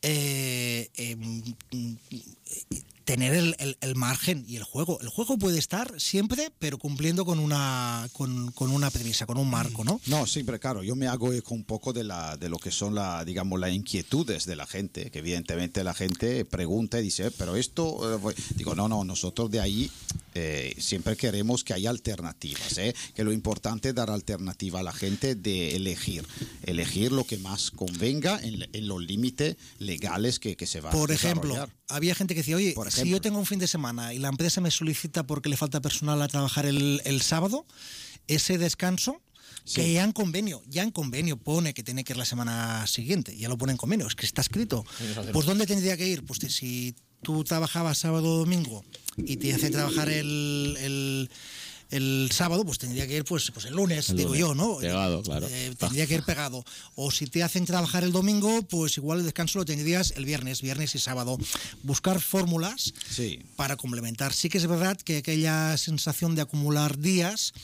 tener el margen y el juego. El juego puede estar siempre, pero cumpliendo con una premisa, con un marco, ¿no? No, siempre, claro. Yo me hago eco un poco de lo que son las inquietudes de la gente, que evidentemente la gente pregunta y dice, pero esto, digo, no, nosotros de ahí siempre queremos que haya alternativas, que lo importante es dar alternativa a la gente de elegir lo que más convenga en los límites legales que se van a Por desarrollar. ejemplo, había gente que decía, oye, si yo tengo un fin de semana y la empresa me solicita porque le falta personal a trabajar el sábado, ese descanso, que ya en convenio pone que tiene que ir la semana siguiente, ya lo pone en convenio, es que está escrito. Pues ¿dónde tendría que ir? Pues si tú trabajabas sábado o domingo y te hace trabajar el sábado, pues tendría que ir pues el lunes, digo yo, ¿no? Pegado, claro. Tendría que ir pegado. O si te hacen trabajar el domingo, pues igual el descanso lo tendrías el viernes y sábado. Buscar fórmulas para complementar. Sí que es verdad que aquella sensación de acumular días,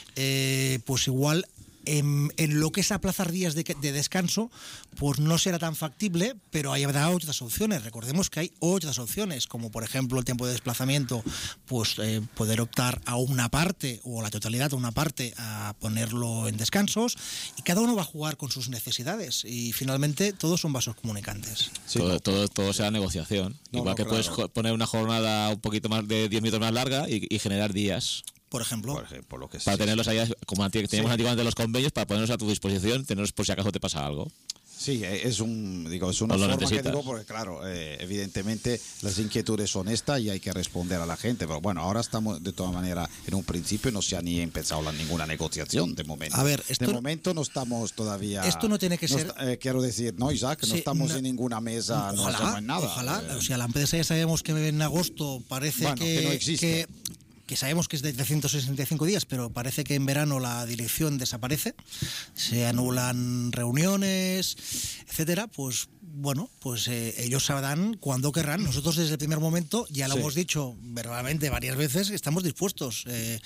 pues igual en lo que es aplazar días de descanso, pues no será tan factible, pero habrá otras opciones. Recordemos que hay otras opciones, como por ejemplo el tiempo de desplazamiento, pues poder optar a una parte o la totalidad a una parte a ponerlo en descansos, y cada uno va a jugar con sus necesidades y finalmente todos son vasos comunicantes. Sí, todo será negociación. Igual que puedes poner una jornada un poquito más de 10 minutos más larga y generar días. Por ejemplo, lo que para tenerlos ahí, como teníamos antiguamente los convenios, para ponerlos a tu disposición, tenerlos por si acaso te pasa algo. Sí, es una forma que digo, porque claro, evidentemente las inquietudes son estas y hay que responder a la gente, pero bueno, ahora estamos de todas maneras en un principio, no se ha ni empezado ninguna negociación de momento. A ver, de momento no estamos todavía. Esto no tiene que ser. Quiero decir, no, Isaac, no estamos en ninguna mesa, no hacemos nada. Ojalá, o sea, la empresa ya sabemos que en agosto parece que no existe. Que sabemos que es de 365 días, pero parece que en verano la dirección desaparece, se anulan reuniones, etcétera. Pues bueno, pues ellos sabrán cuándo querrán. Nosotros desde el primer momento, ya lo hemos dicho verbalmente varias veces, estamos dispuestos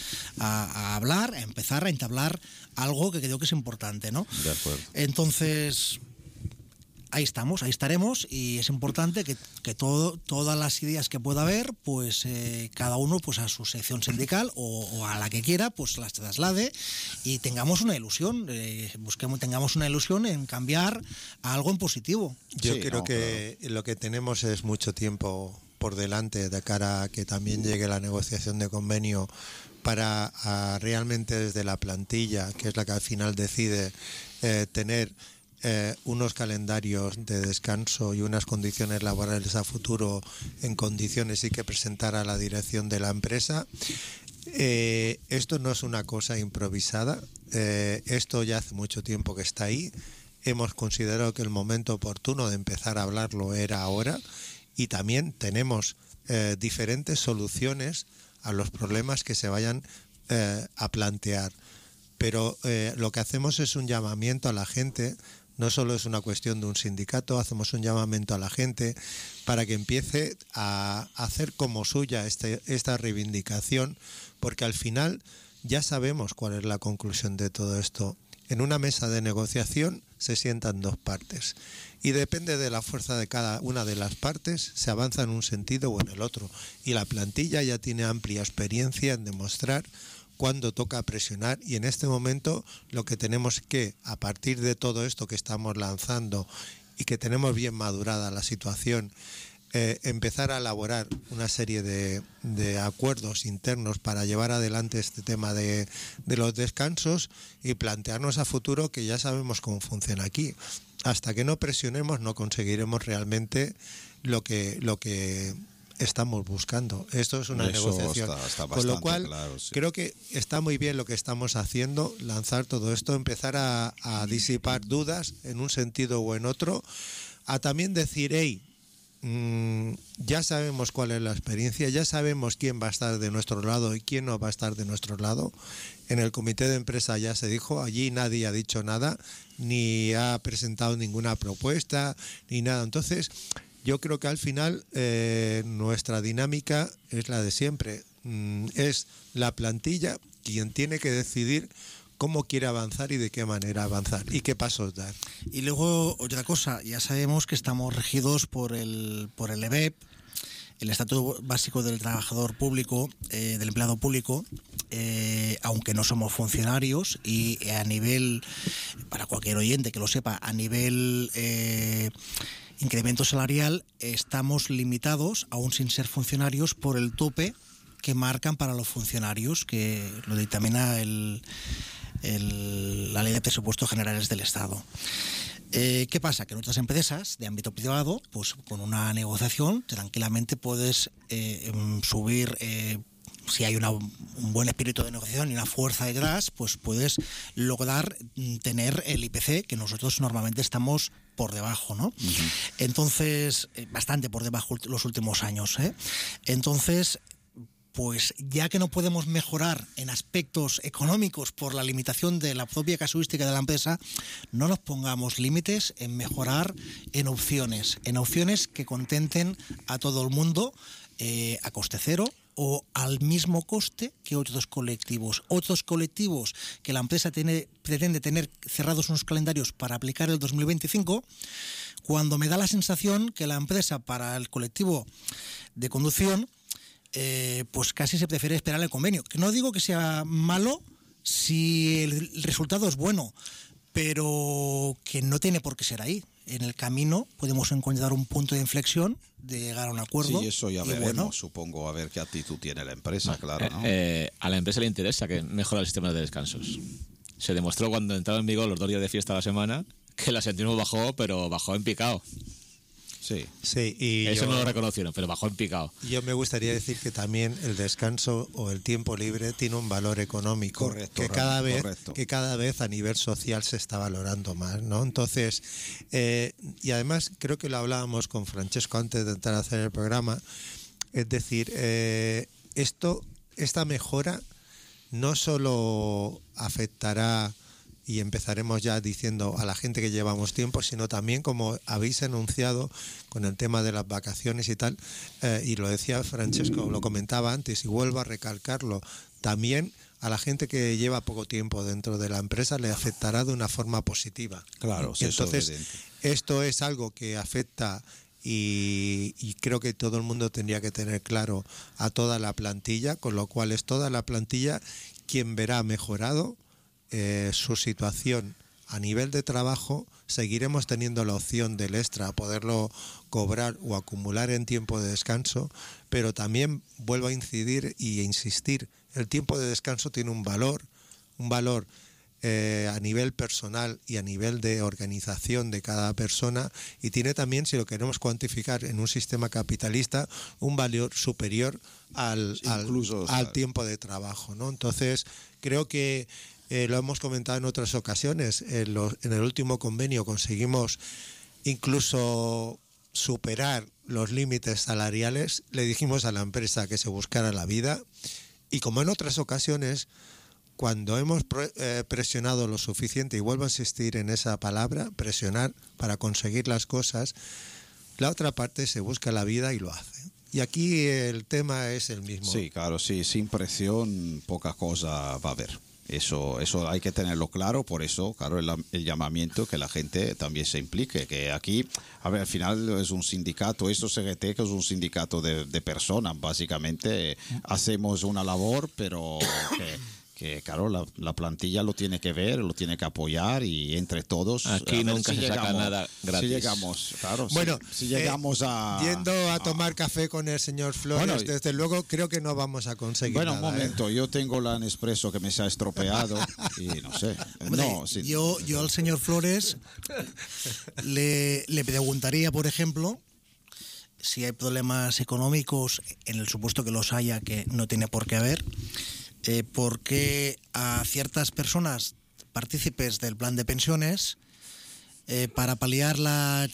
a hablar, a empezar a entablar algo que creo que es importante, ¿no? De acuerdo. Entonces, ahí estaremos, y es importante que todas las ideas que pueda haber, pues cada uno pues a su sección sindical o a la que quiera, pues las traslade y tengamos una ilusión, tengamos una ilusión en cambiar a algo en positivo. Yo creo que lo que tenemos es mucho tiempo por delante de cara a que también llegue la negociación de convenio para realmente desde la plantilla, que es la que al final decide tener unos calendarios de descanso y unas condiciones laborales a futuro en condiciones y que presentar a la dirección de la empresa. Esto no es una cosa improvisada, esto ya hace mucho tiempo que está ahí. Hemos considerado que el momento oportuno de empezar a hablarlo era ahora, y también tenemos diferentes soluciones a los problemas que se vayan a plantear. Pero lo que hacemos es un llamamiento a la gente. No solo es una cuestión de un sindicato, hacemos un llamamiento a la gente para que empiece a hacer como suya esta reivindicación, porque al final ya sabemos cuál es la conclusión de todo esto. En una mesa de negociación se sientan dos partes y depende de la fuerza de cada una de las partes, se avanza en un sentido o en el otro. Y la plantilla ya tiene amplia experiencia en demostrar cuando toca presionar, y en este momento lo que tenemos que, a partir de todo esto que estamos lanzando y que tenemos bien madurada la situación, empezar a elaborar una serie de acuerdos internos para llevar adelante este tema de los descansos y plantearnos a futuro, que ya sabemos cómo funciona aquí. Hasta que no presionemos no conseguiremos realmente lo que estamos buscando. Esto es una negociación. Está con lo cual, claro, sí. Creo que está muy bien lo que estamos haciendo, lanzar todo esto, empezar a disipar dudas en un sentido o en otro, a también decir, hey, ya sabemos cuál es la experiencia, ya sabemos quién va a estar de nuestro lado y quién no va a estar de nuestro lado. En el comité de empresa ya se dijo, allí nadie ha dicho nada, ni ha presentado ninguna propuesta, ni nada. Entonces, yo creo que al final nuestra dinámica es la de siempre. Es la plantilla quien tiene que decidir cómo quiere avanzar y de qué manera avanzar y qué pasos dar. Y luego, otra cosa, ya sabemos que estamos regidos por el EBEP, el Estatuto Básico del Trabajador Público, del Empleado Público, aunque no somos funcionarios, y a nivel, para cualquier oyente que lo sepa, a nivel incremento salarial estamos limitados, aún sin ser funcionarios, por el tope que marcan para los funcionarios, que lo dictamina la Ley de Presupuestos Generales del Estado. ¿Qué pasa? Que en otras empresas de ámbito privado, pues con una negociación tranquilamente puedes subir, si hay un buen espíritu de negociación y una fuerza detrás, pues puedes lograr tener el IPC, que nosotros normalmente estamos por debajo, ¿no? Uh-huh. Entonces, bastante por debajo los últimos años, ¿eh? Entonces, pues ya que no podemos mejorar en aspectos económicos por la limitación de la propia casuística de la empresa, no nos pongamos límites en mejorar en opciones que contenten a todo el mundo a coste cero o al mismo coste que otros colectivos que la empresa pretende tener cerrados unos calendarios para aplicar el 2025, cuando me da la sensación que la empresa para el colectivo de conducción pues casi se prefiere esperar el convenio. Que no digo que sea malo si el resultado es bueno, pero que no tiene por qué ser ahí. En el camino podemos encontrar un punto de inflexión, de llegar a un acuerdo. Sí, eso ya veremos, supongo, a ver qué actitud tiene la empresa, claro, ¿no? A la empresa le interesa que mejore el sistema de descansos. Se demostró cuando entraron en vigor los 2 días de fiesta a la semana que la sentimos bajó, pero bajó en picado. Sí, y eso no lo reconocieron, pero bajó en picado. Yo me gustaría decir que también el descanso o el tiempo libre tiene un valor económico. Correcto, que cada vez a nivel social se está valorando más, ¿no? Entonces, y además creo que lo hablábamos con Francesco antes de entrar a hacer el programa, es decir, esta mejora no solo afectará, y empezaremos ya diciendo a la gente que llevamos tiempo, sino también, como habéis anunciado con el tema de las vacaciones y tal, y lo decía Francesco, lo comentaba antes y vuelvo a recalcarlo, también a la gente que lleva poco tiempo dentro de la empresa le afectará de una forma positiva. Claro, sí, entonces esto es algo que afecta y creo que todo el mundo tendría que tener claro a toda la plantilla, con lo cual es toda la plantilla quien verá mejorado su situación a nivel de trabajo. Seguiremos teniendo la opción del extra, poderlo cobrar o acumular en tiempo de descanso, pero también vuelvo a incidir y a insistir, el tiempo de descanso tiene un valor a nivel personal y a nivel de organización de cada persona, y tiene también, si lo queremos cuantificar en un sistema capitalista, un valor superior al tiempo de trabajo, ¿no? Entonces, creo que lo hemos comentado en otras ocasiones, en el último convenio conseguimos incluso superar los límites salariales, le dijimos a la empresa que se buscara la vida, y como en otras ocasiones, cuando hemos presionado lo suficiente, y vuelvo a insistir en esa palabra, presionar para conseguir las cosas, la otra parte se busca la vida y lo hace. Y aquí el tema es el mismo. Sí, claro, sí, sin presión poca cosa va a haber. Eso hay que tenerlo claro, por eso, claro, el llamamiento que la gente también se implique, que aquí, a ver, al final es un sindicato, esto CGT, que es un sindicato de personas, básicamente hacemos una labor, pero que claro, la plantilla lo tiene que ver, lo tiene que apoyar, y entre todos aquí nunca se saca nada gratis. Si llegamos, claro, bueno, si llegamos yendo a tomar café con el señor Flores, bueno, desde luego creo que no vamos a conseguir nada. Bueno, un momento, yo tengo la Nespresso que me se ha estropeado y no sé. Hombre, no, sí. Yo al señor Flores le preguntaría, por ejemplo, si hay problemas económicos, en el supuesto que los haya, que no tiene por qué haber, ¿por qué a ciertas personas partícipes del plan de pensiones, para paliar la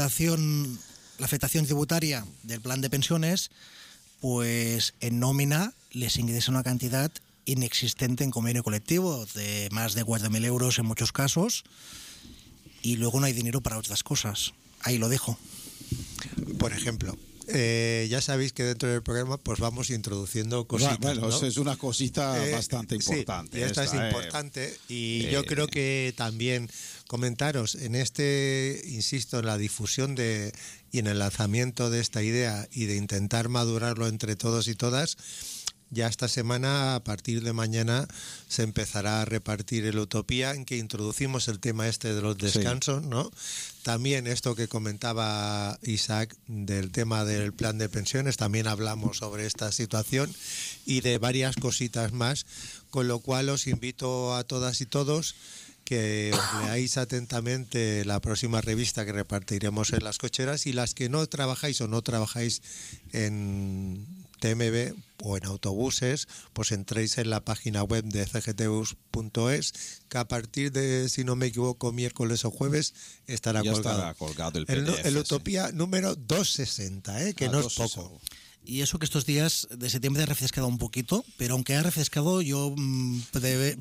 afectación tributaria del plan de pensiones, pues en nómina les ingresa una cantidad inexistente en convenio colectivo de más de 4.000 euros en muchos casos, y luego no hay dinero para otras cosas? Ahí lo dejo. Por ejemplo, ya sabéis que dentro del programa pues vamos introduciendo cositas. Bueno, ¿no? Es una cosita bastante importante. Sí, y esta es importante, y yo creo que también comentaros en insisto, en la difusión y en el lanzamiento de esta idea y de intentar madurarlo entre todos y todas. ya esta semana, a partir de mañana, se empezará a repartir el Utopía, en que introducimos el tema este de los descansos, ¿no? También esto que comentaba Isaac del tema del plan de pensiones, también hablamos sobre esta situación y de varias cositas más, con lo cual os invito a todas y todos que os leáis atentamente la próxima revista que repartiremos en las cocheras, y las que no trabajáis o no trabajáis en TMB o en autobuses, pues entréis en la página web de cgtbus.es, que a partir de, si no me equivoco, miércoles o jueves estará colgado el PDF, el Utopía número 260, que no es poco. Y eso que estos días de septiembre ha refrescado un poquito, pero aunque ha refrescado, yo preveig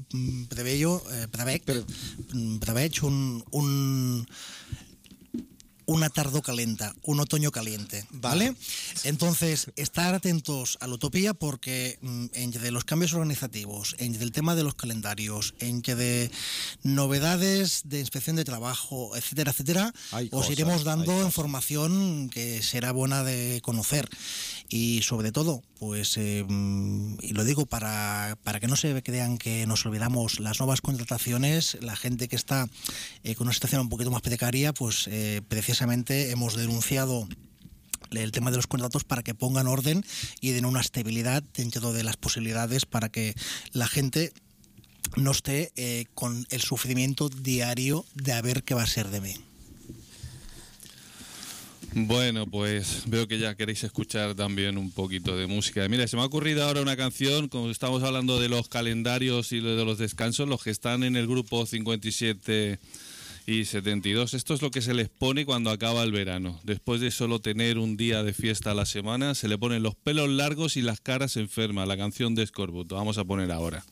una tardor calenta, un otoño caliente, ¿vale? Entonces, estar atentos a la Utopía, porque entre los cambios organizativos, entre el tema de los calendarios, entre de novedades de inspección de trabajo, etcétera, etcétera, os iremos dando información que será buena de conocer. Y sobre todo, pues, y lo digo para que no se crean que nos olvidamos, las nuevas contrataciones, la gente que está con una situación un poquito más precaria, pues precisamente hemos denunciado el tema de los contratos para que pongan orden y den una estabilidad dentro de las posibilidades, para que la gente no esté con el sufrimiento diario de a ver qué va a ser de mí. Bueno, pues veo que ya queréis escuchar también un poquito de música. Mira, se me ha ocurrido ahora una canción, como estamos hablando de los calendarios y de los descansos, los que están en el grupo 57 y 72. Esto es lo que se les pone cuando acaba el verano. Después de solo tener un día de fiesta a la semana, se le ponen los pelos largos y las caras enfermas. La canción de Escorbuto. Vamos a poner ahora.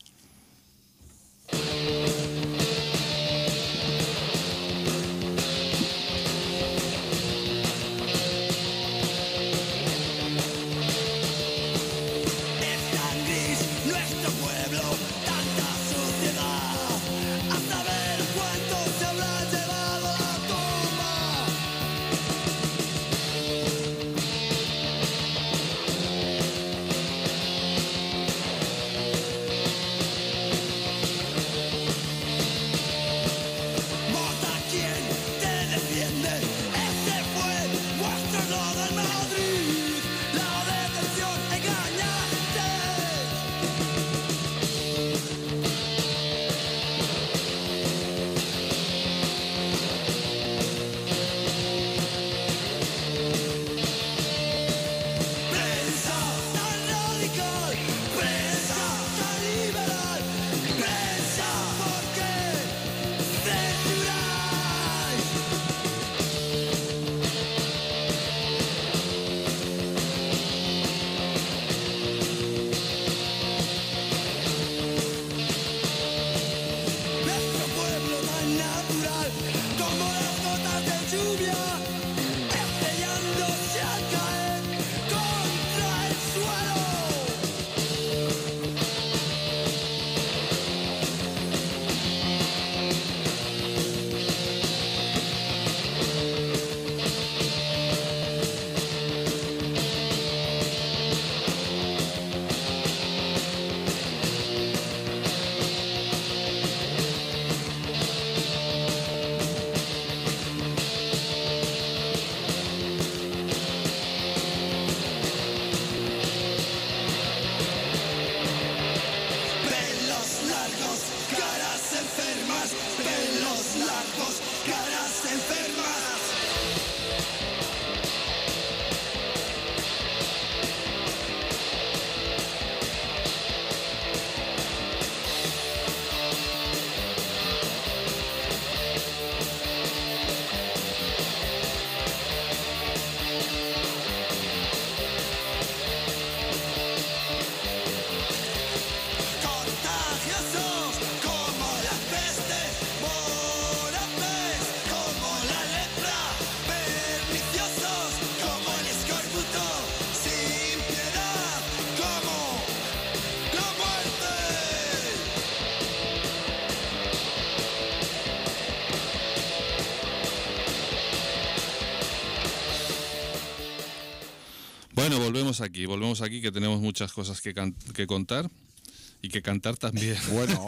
volvemos aquí, que tenemos muchas cosas que contar. Y que cantar también. Bueno,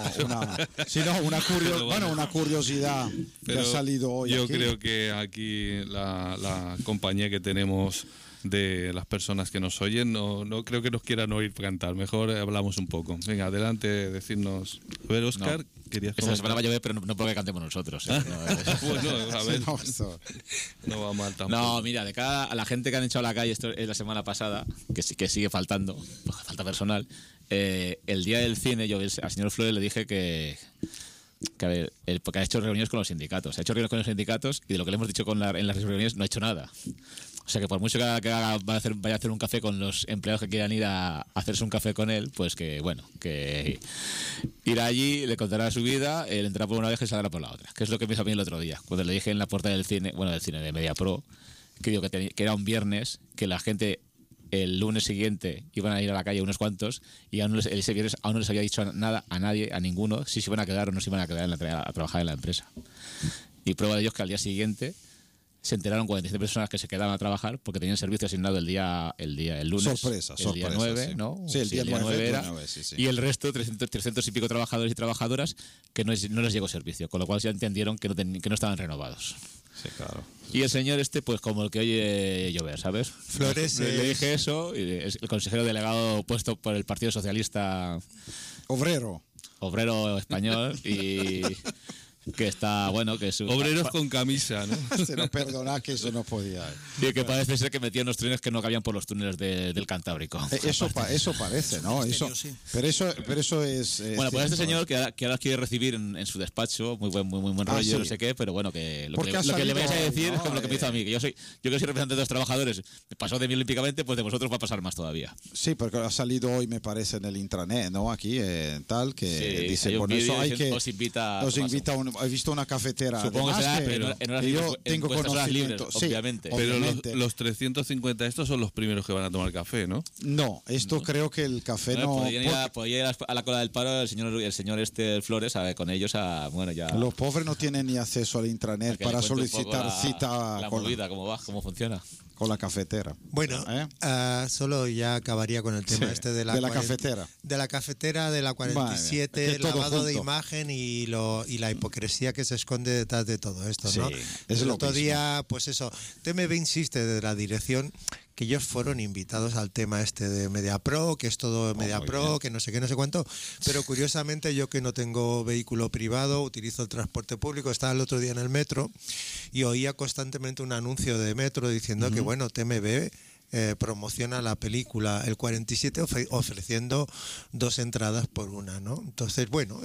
una curiosidad que ha salido hoy. Yo aquí. creo que aquí la compañía que tenemos de las personas que nos oyen no creo que nos quieran oír cantar. Mejor hablamos un poco. Venga, adelante, decirnos. A ver, Óscar, querías Esta semana va a llover, pero no porque cantemos nosotros. Bueno, a ver. No va mal tampoco. No, mira, de cara a la gente que han echado a la calle, esto es la semana pasada, que sigue faltando, pues falta personal. El día del cine, yo al señor Flores le dije que a ver, porque ha hecho reuniones con los sindicatos. Ha hecho reuniones con los sindicatos y de lo que le hemos dicho en las reuniones no ha hecho nada. O sea que por mucho que vaya a hacer un café con los empleados que quieran ir a hacerse un café con él, pues que irá allí, le contará su vida, él entrará por una oreja y saldrá por la otra. Que es lo que me hizo a mí el otro día, cuando le dije en la puerta del cine de MediaPro, que digo que era un viernes, que la gente el lunes siguiente iban a ir a la calle unos cuantos y ese viernes aún no les había dicho nada a nadie, a ninguno, si se iban a quedar o no se iban a quedar a trabajar en la empresa. Y prueba de ello es que al día siguiente se enteraron 47 personas que se quedaban a trabajar porque tenían servicio asignado el lunes. Sorpresa, el día 9, sí. ¿no? Sí, el día 9 era. 9, sí. Y el resto, 300 y pico trabajadores y trabajadoras, que no les llegó servicio, con lo cual ya entendieron que no estaban renovados. Sí, claro. Y el señor pues como el que oye llover, ¿sabes? Flores le dije eso, y es el consejero delegado puesto por el Partido Socialista Obrero español y que está, bueno, que es obreros con camisa, ¿no? Se nos perdona que eso no podía. Y que parece ser que metía unos trenes que no cabían por los túneles del Cantábrico. Eso parece, ¿no? Eso, sí. pero eso es. Bueno, pues este señor que ahora quiere recibir en su despacho, muy buen rollo, sí. no sé qué, pero bueno, que lo Porque que le vais a salido, decir ¿no? es como lo que me hizo a mí, que yo que soy representante de los trabajadores, me pasó de mí olímpicamente, pues de vosotros va a pasar más todavía. Sí, porque ha salido hoy, me parece, en el intranet, ¿no? Aquí, tal, que Sí, dice, hay un bueno, eso vídeo hay diciendo, que. os invita a Os tomarse invita he visto una cafetera. Supongo que además, será en horas libres, yo tengo en vuestras horas libres, conocimiento. Sí, obviamente. Pero obviamente. los 350 estos son los primeros que van a tomar café, ¿no? No, esto creo que el café no. Podría ir a la cola del paro el señor Flores con ellos ya. Los pobres no tienen ni acceso al intranet que para le cuente un solicitar poco cita la con, movida, cómo va, cómo funciona. con la cafetera. Bueno, solo ya acabaría con el tema Sí, de la cafetera. De la cafetera, de la 47, es que todo lavado de junto. imagen y la hipocresía que se esconde detrás de todo esto, ¿no? Sí, es el lo otro mismo. día, pues eso, TMB insiste de la dirección que ellos fueron invitados al tema de MediaPro, que es todo MediaPro, que no sé qué, no sé cuánto, pero curiosamente yo que no tengo vehículo privado, utilizo el transporte público, estaba el otro día en el metro y oía constantemente un anuncio de metro diciendo que bueno, TMB promociona la película El 47 ofreciendo 2 entradas por una, ¿no? Entonces, bueno,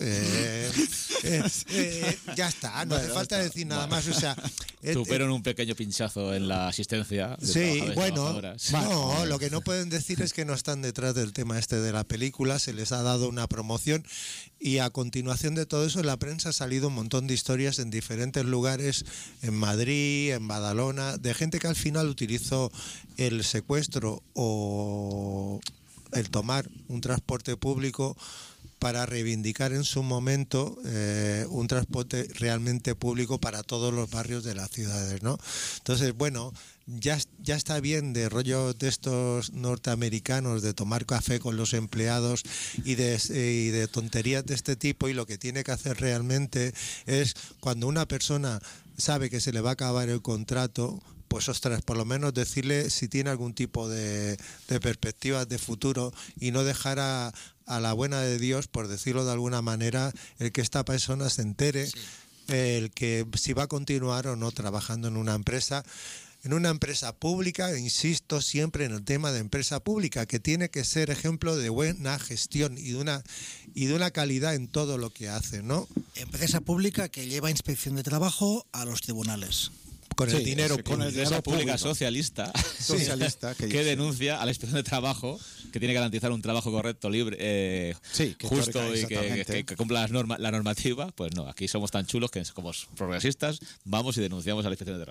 ya está, no hace falta decir nada más, o sea... Tuvieron un pequeño pinchazo en la asistencia de Sí, trabajadores y bueno, trabajadoras. no, lo que no pueden decir es que no están detrás del tema de la película, se les ha dado una promoción y a continuación de todo eso en la prensa ha salido un montón de historias en diferentes lugares, en Madrid, en Badalona, de gente que al final utilizó el secuestro o el tomar un transporte público para reivindicar en su momento un transporte realmente público para todos los barrios de las ciudades, ¿no? Entonces, bueno, ya está bien de rollos de estos norteamericanos de tomar café con los empleados y de tonterías de este tipo, y lo que tiene que hacer realmente es cuando una persona sabe que se le va a acabar el contrato, pues ostras, por lo menos decirle si tiene algún tipo de perspectivas de futuro y no dejar a la buena de Dios, por decirlo de alguna manera, el que esta persona se entere, sí, el que si va a continuar o no trabajando en una empresa pública, insisto siempre en el tema de empresa pública, que tiene que ser ejemplo de buena gestión y de una calidad en todo lo que hace, ¿no? Empresa pública que lleva inspección de trabajo a los tribunales. Con el dinero público. Con el dinero pública socialista que denuncia a la inspección de trabajo, que tiene que garantizar un trabajo correcto, libre, justo y que cumpla la normativa. Pues no, aquí somos tan chulos que como progresistas vamos y denunciamos a la inspección de trabajo.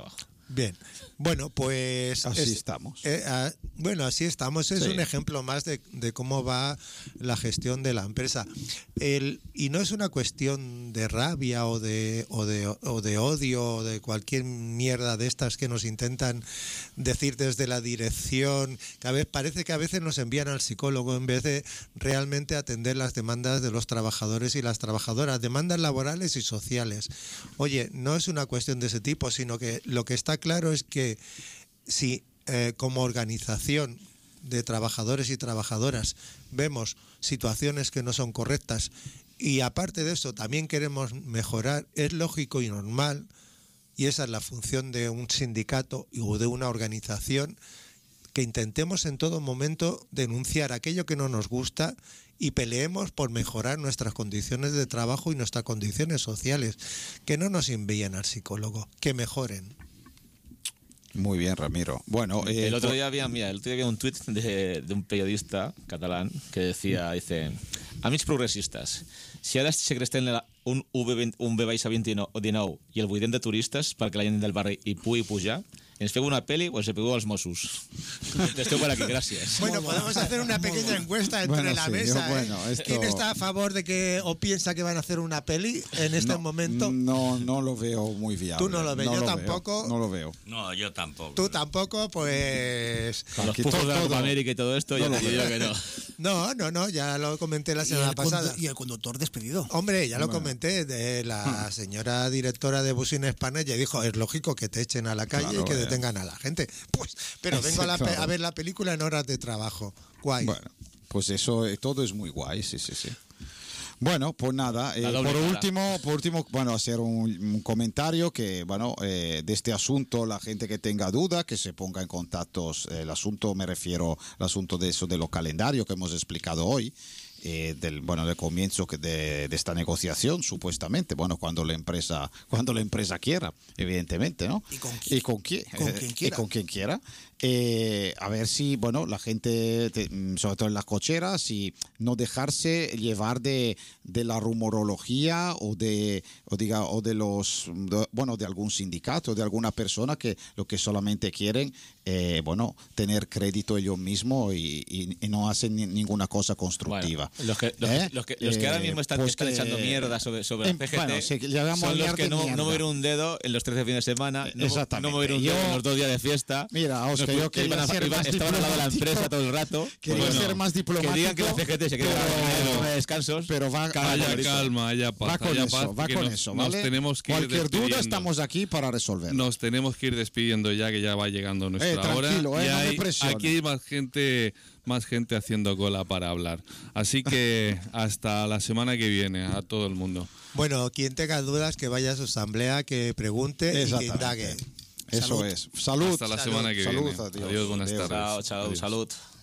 Bien, bueno, pues así estamos. Bueno, así estamos. Es Sí. un ejemplo más de cómo va la gestión de la empresa. Y no es una cuestión de rabia o de odio o de cualquier mierda de estas que nos intentan decir desde la dirección. Parece que a veces nos envían al psicólogo en vez de realmente atender las demandas de los trabajadores y las trabajadoras, demandas laborales y sociales. Oye, no es una cuestión de ese tipo, sino que lo que está claro es que si como organización de trabajadores y trabajadoras vemos situaciones que no son correctas y aparte de eso también queremos mejorar, es lógico y normal, y esa es la función de un sindicato o de una organización, que intentemos en todo momento denunciar aquello que no nos gusta y peleemos por mejorar nuestras condiciones de trabajo y nuestras condiciones sociales. Que no nos envíen al psicólogo, que mejoren. Muy bien, Ramiro. Bueno, el otro día había un tuit de un periodista catalán que decía, amics progressistes, si ara segrestem un V29 i el buidem de turistes perquè la gent del barri hi pugui pujar, ¿ens feu una peli o ens pegó als Mossos? Esteu por aquí, gracias. Bueno, podemos hacer una pequeña encuesta entre la mesa. ¿Quién está a favor de que o piensa que van a hacer una peli en este momento? No lo veo muy viable. Tú no lo ves, yo tampoco. No lo veo. No, yo tampoco. Tú tampoco, pues... Los pufos de la Copa América y todo esto, ya te digo que no. No, ya lo comenté la semana pasada. Y el conductor despedido. Hombre, ya lo comenté, de la señora directora de Busin España, ya dijo, es lógico que te echen a la calle y que detengan a la gente. Pues, pero vengo a ver la película en horas de trabajo. Guay. Bueno, pues eso todo es muy guay, sí. Bueno, pues nada, por último, bueno, hacer un comentario que, bueno, de este asunto, la gente que tenga duda, que se ponga en contacto. El asunto, me refiero al asunto de eso de los calendarios que hemos explicado hoy. Del comienzo de esta negociación, supuestamente, bueno, cuando la empresa quiera, evidentemente, ¿no? Y con quien quiera. A ver si, bueno, la gente, sobre todo en las cocheras, y no dejarse llevar de la rumorología o de algún sindicato, de alguna persona que lo que solamente quieren, tener crédito ellos mismos y no hacen ninguna cosa constructiva. Bueno, los que ahora mismo están echando mierda sobre CGT son los que no movieron un dedo en los 13 fines de semana, no movieron un dedo en los 2 días de fiesta. Mira, Oscar, yo quería ser más estaban al lado de la empresa todo el rato. Quería ser más diplomático. Que digan que la CGT se queda de descansos. Pero calma, haya paz. Va con eso, ¿vale? Nos tenemos que ir Cualquier despidiendo. duda estamos aquí para resolver. Nos tenemos que ir despidiendo ya, que ya va llegando nuestra hora. Tranquilo, Y no me presiones. aquí hay más gente haciendo cola para hablar. Así que hasta la semana que viene, a todo el mundo. Bueno, quien tenga dudas, que vaya a su asamblea, que pregunte y que indague. Eso es. Salud. Hasta la semana que viene. Adiós. Adiós, buenas tardes. Chao, Adiós. salud.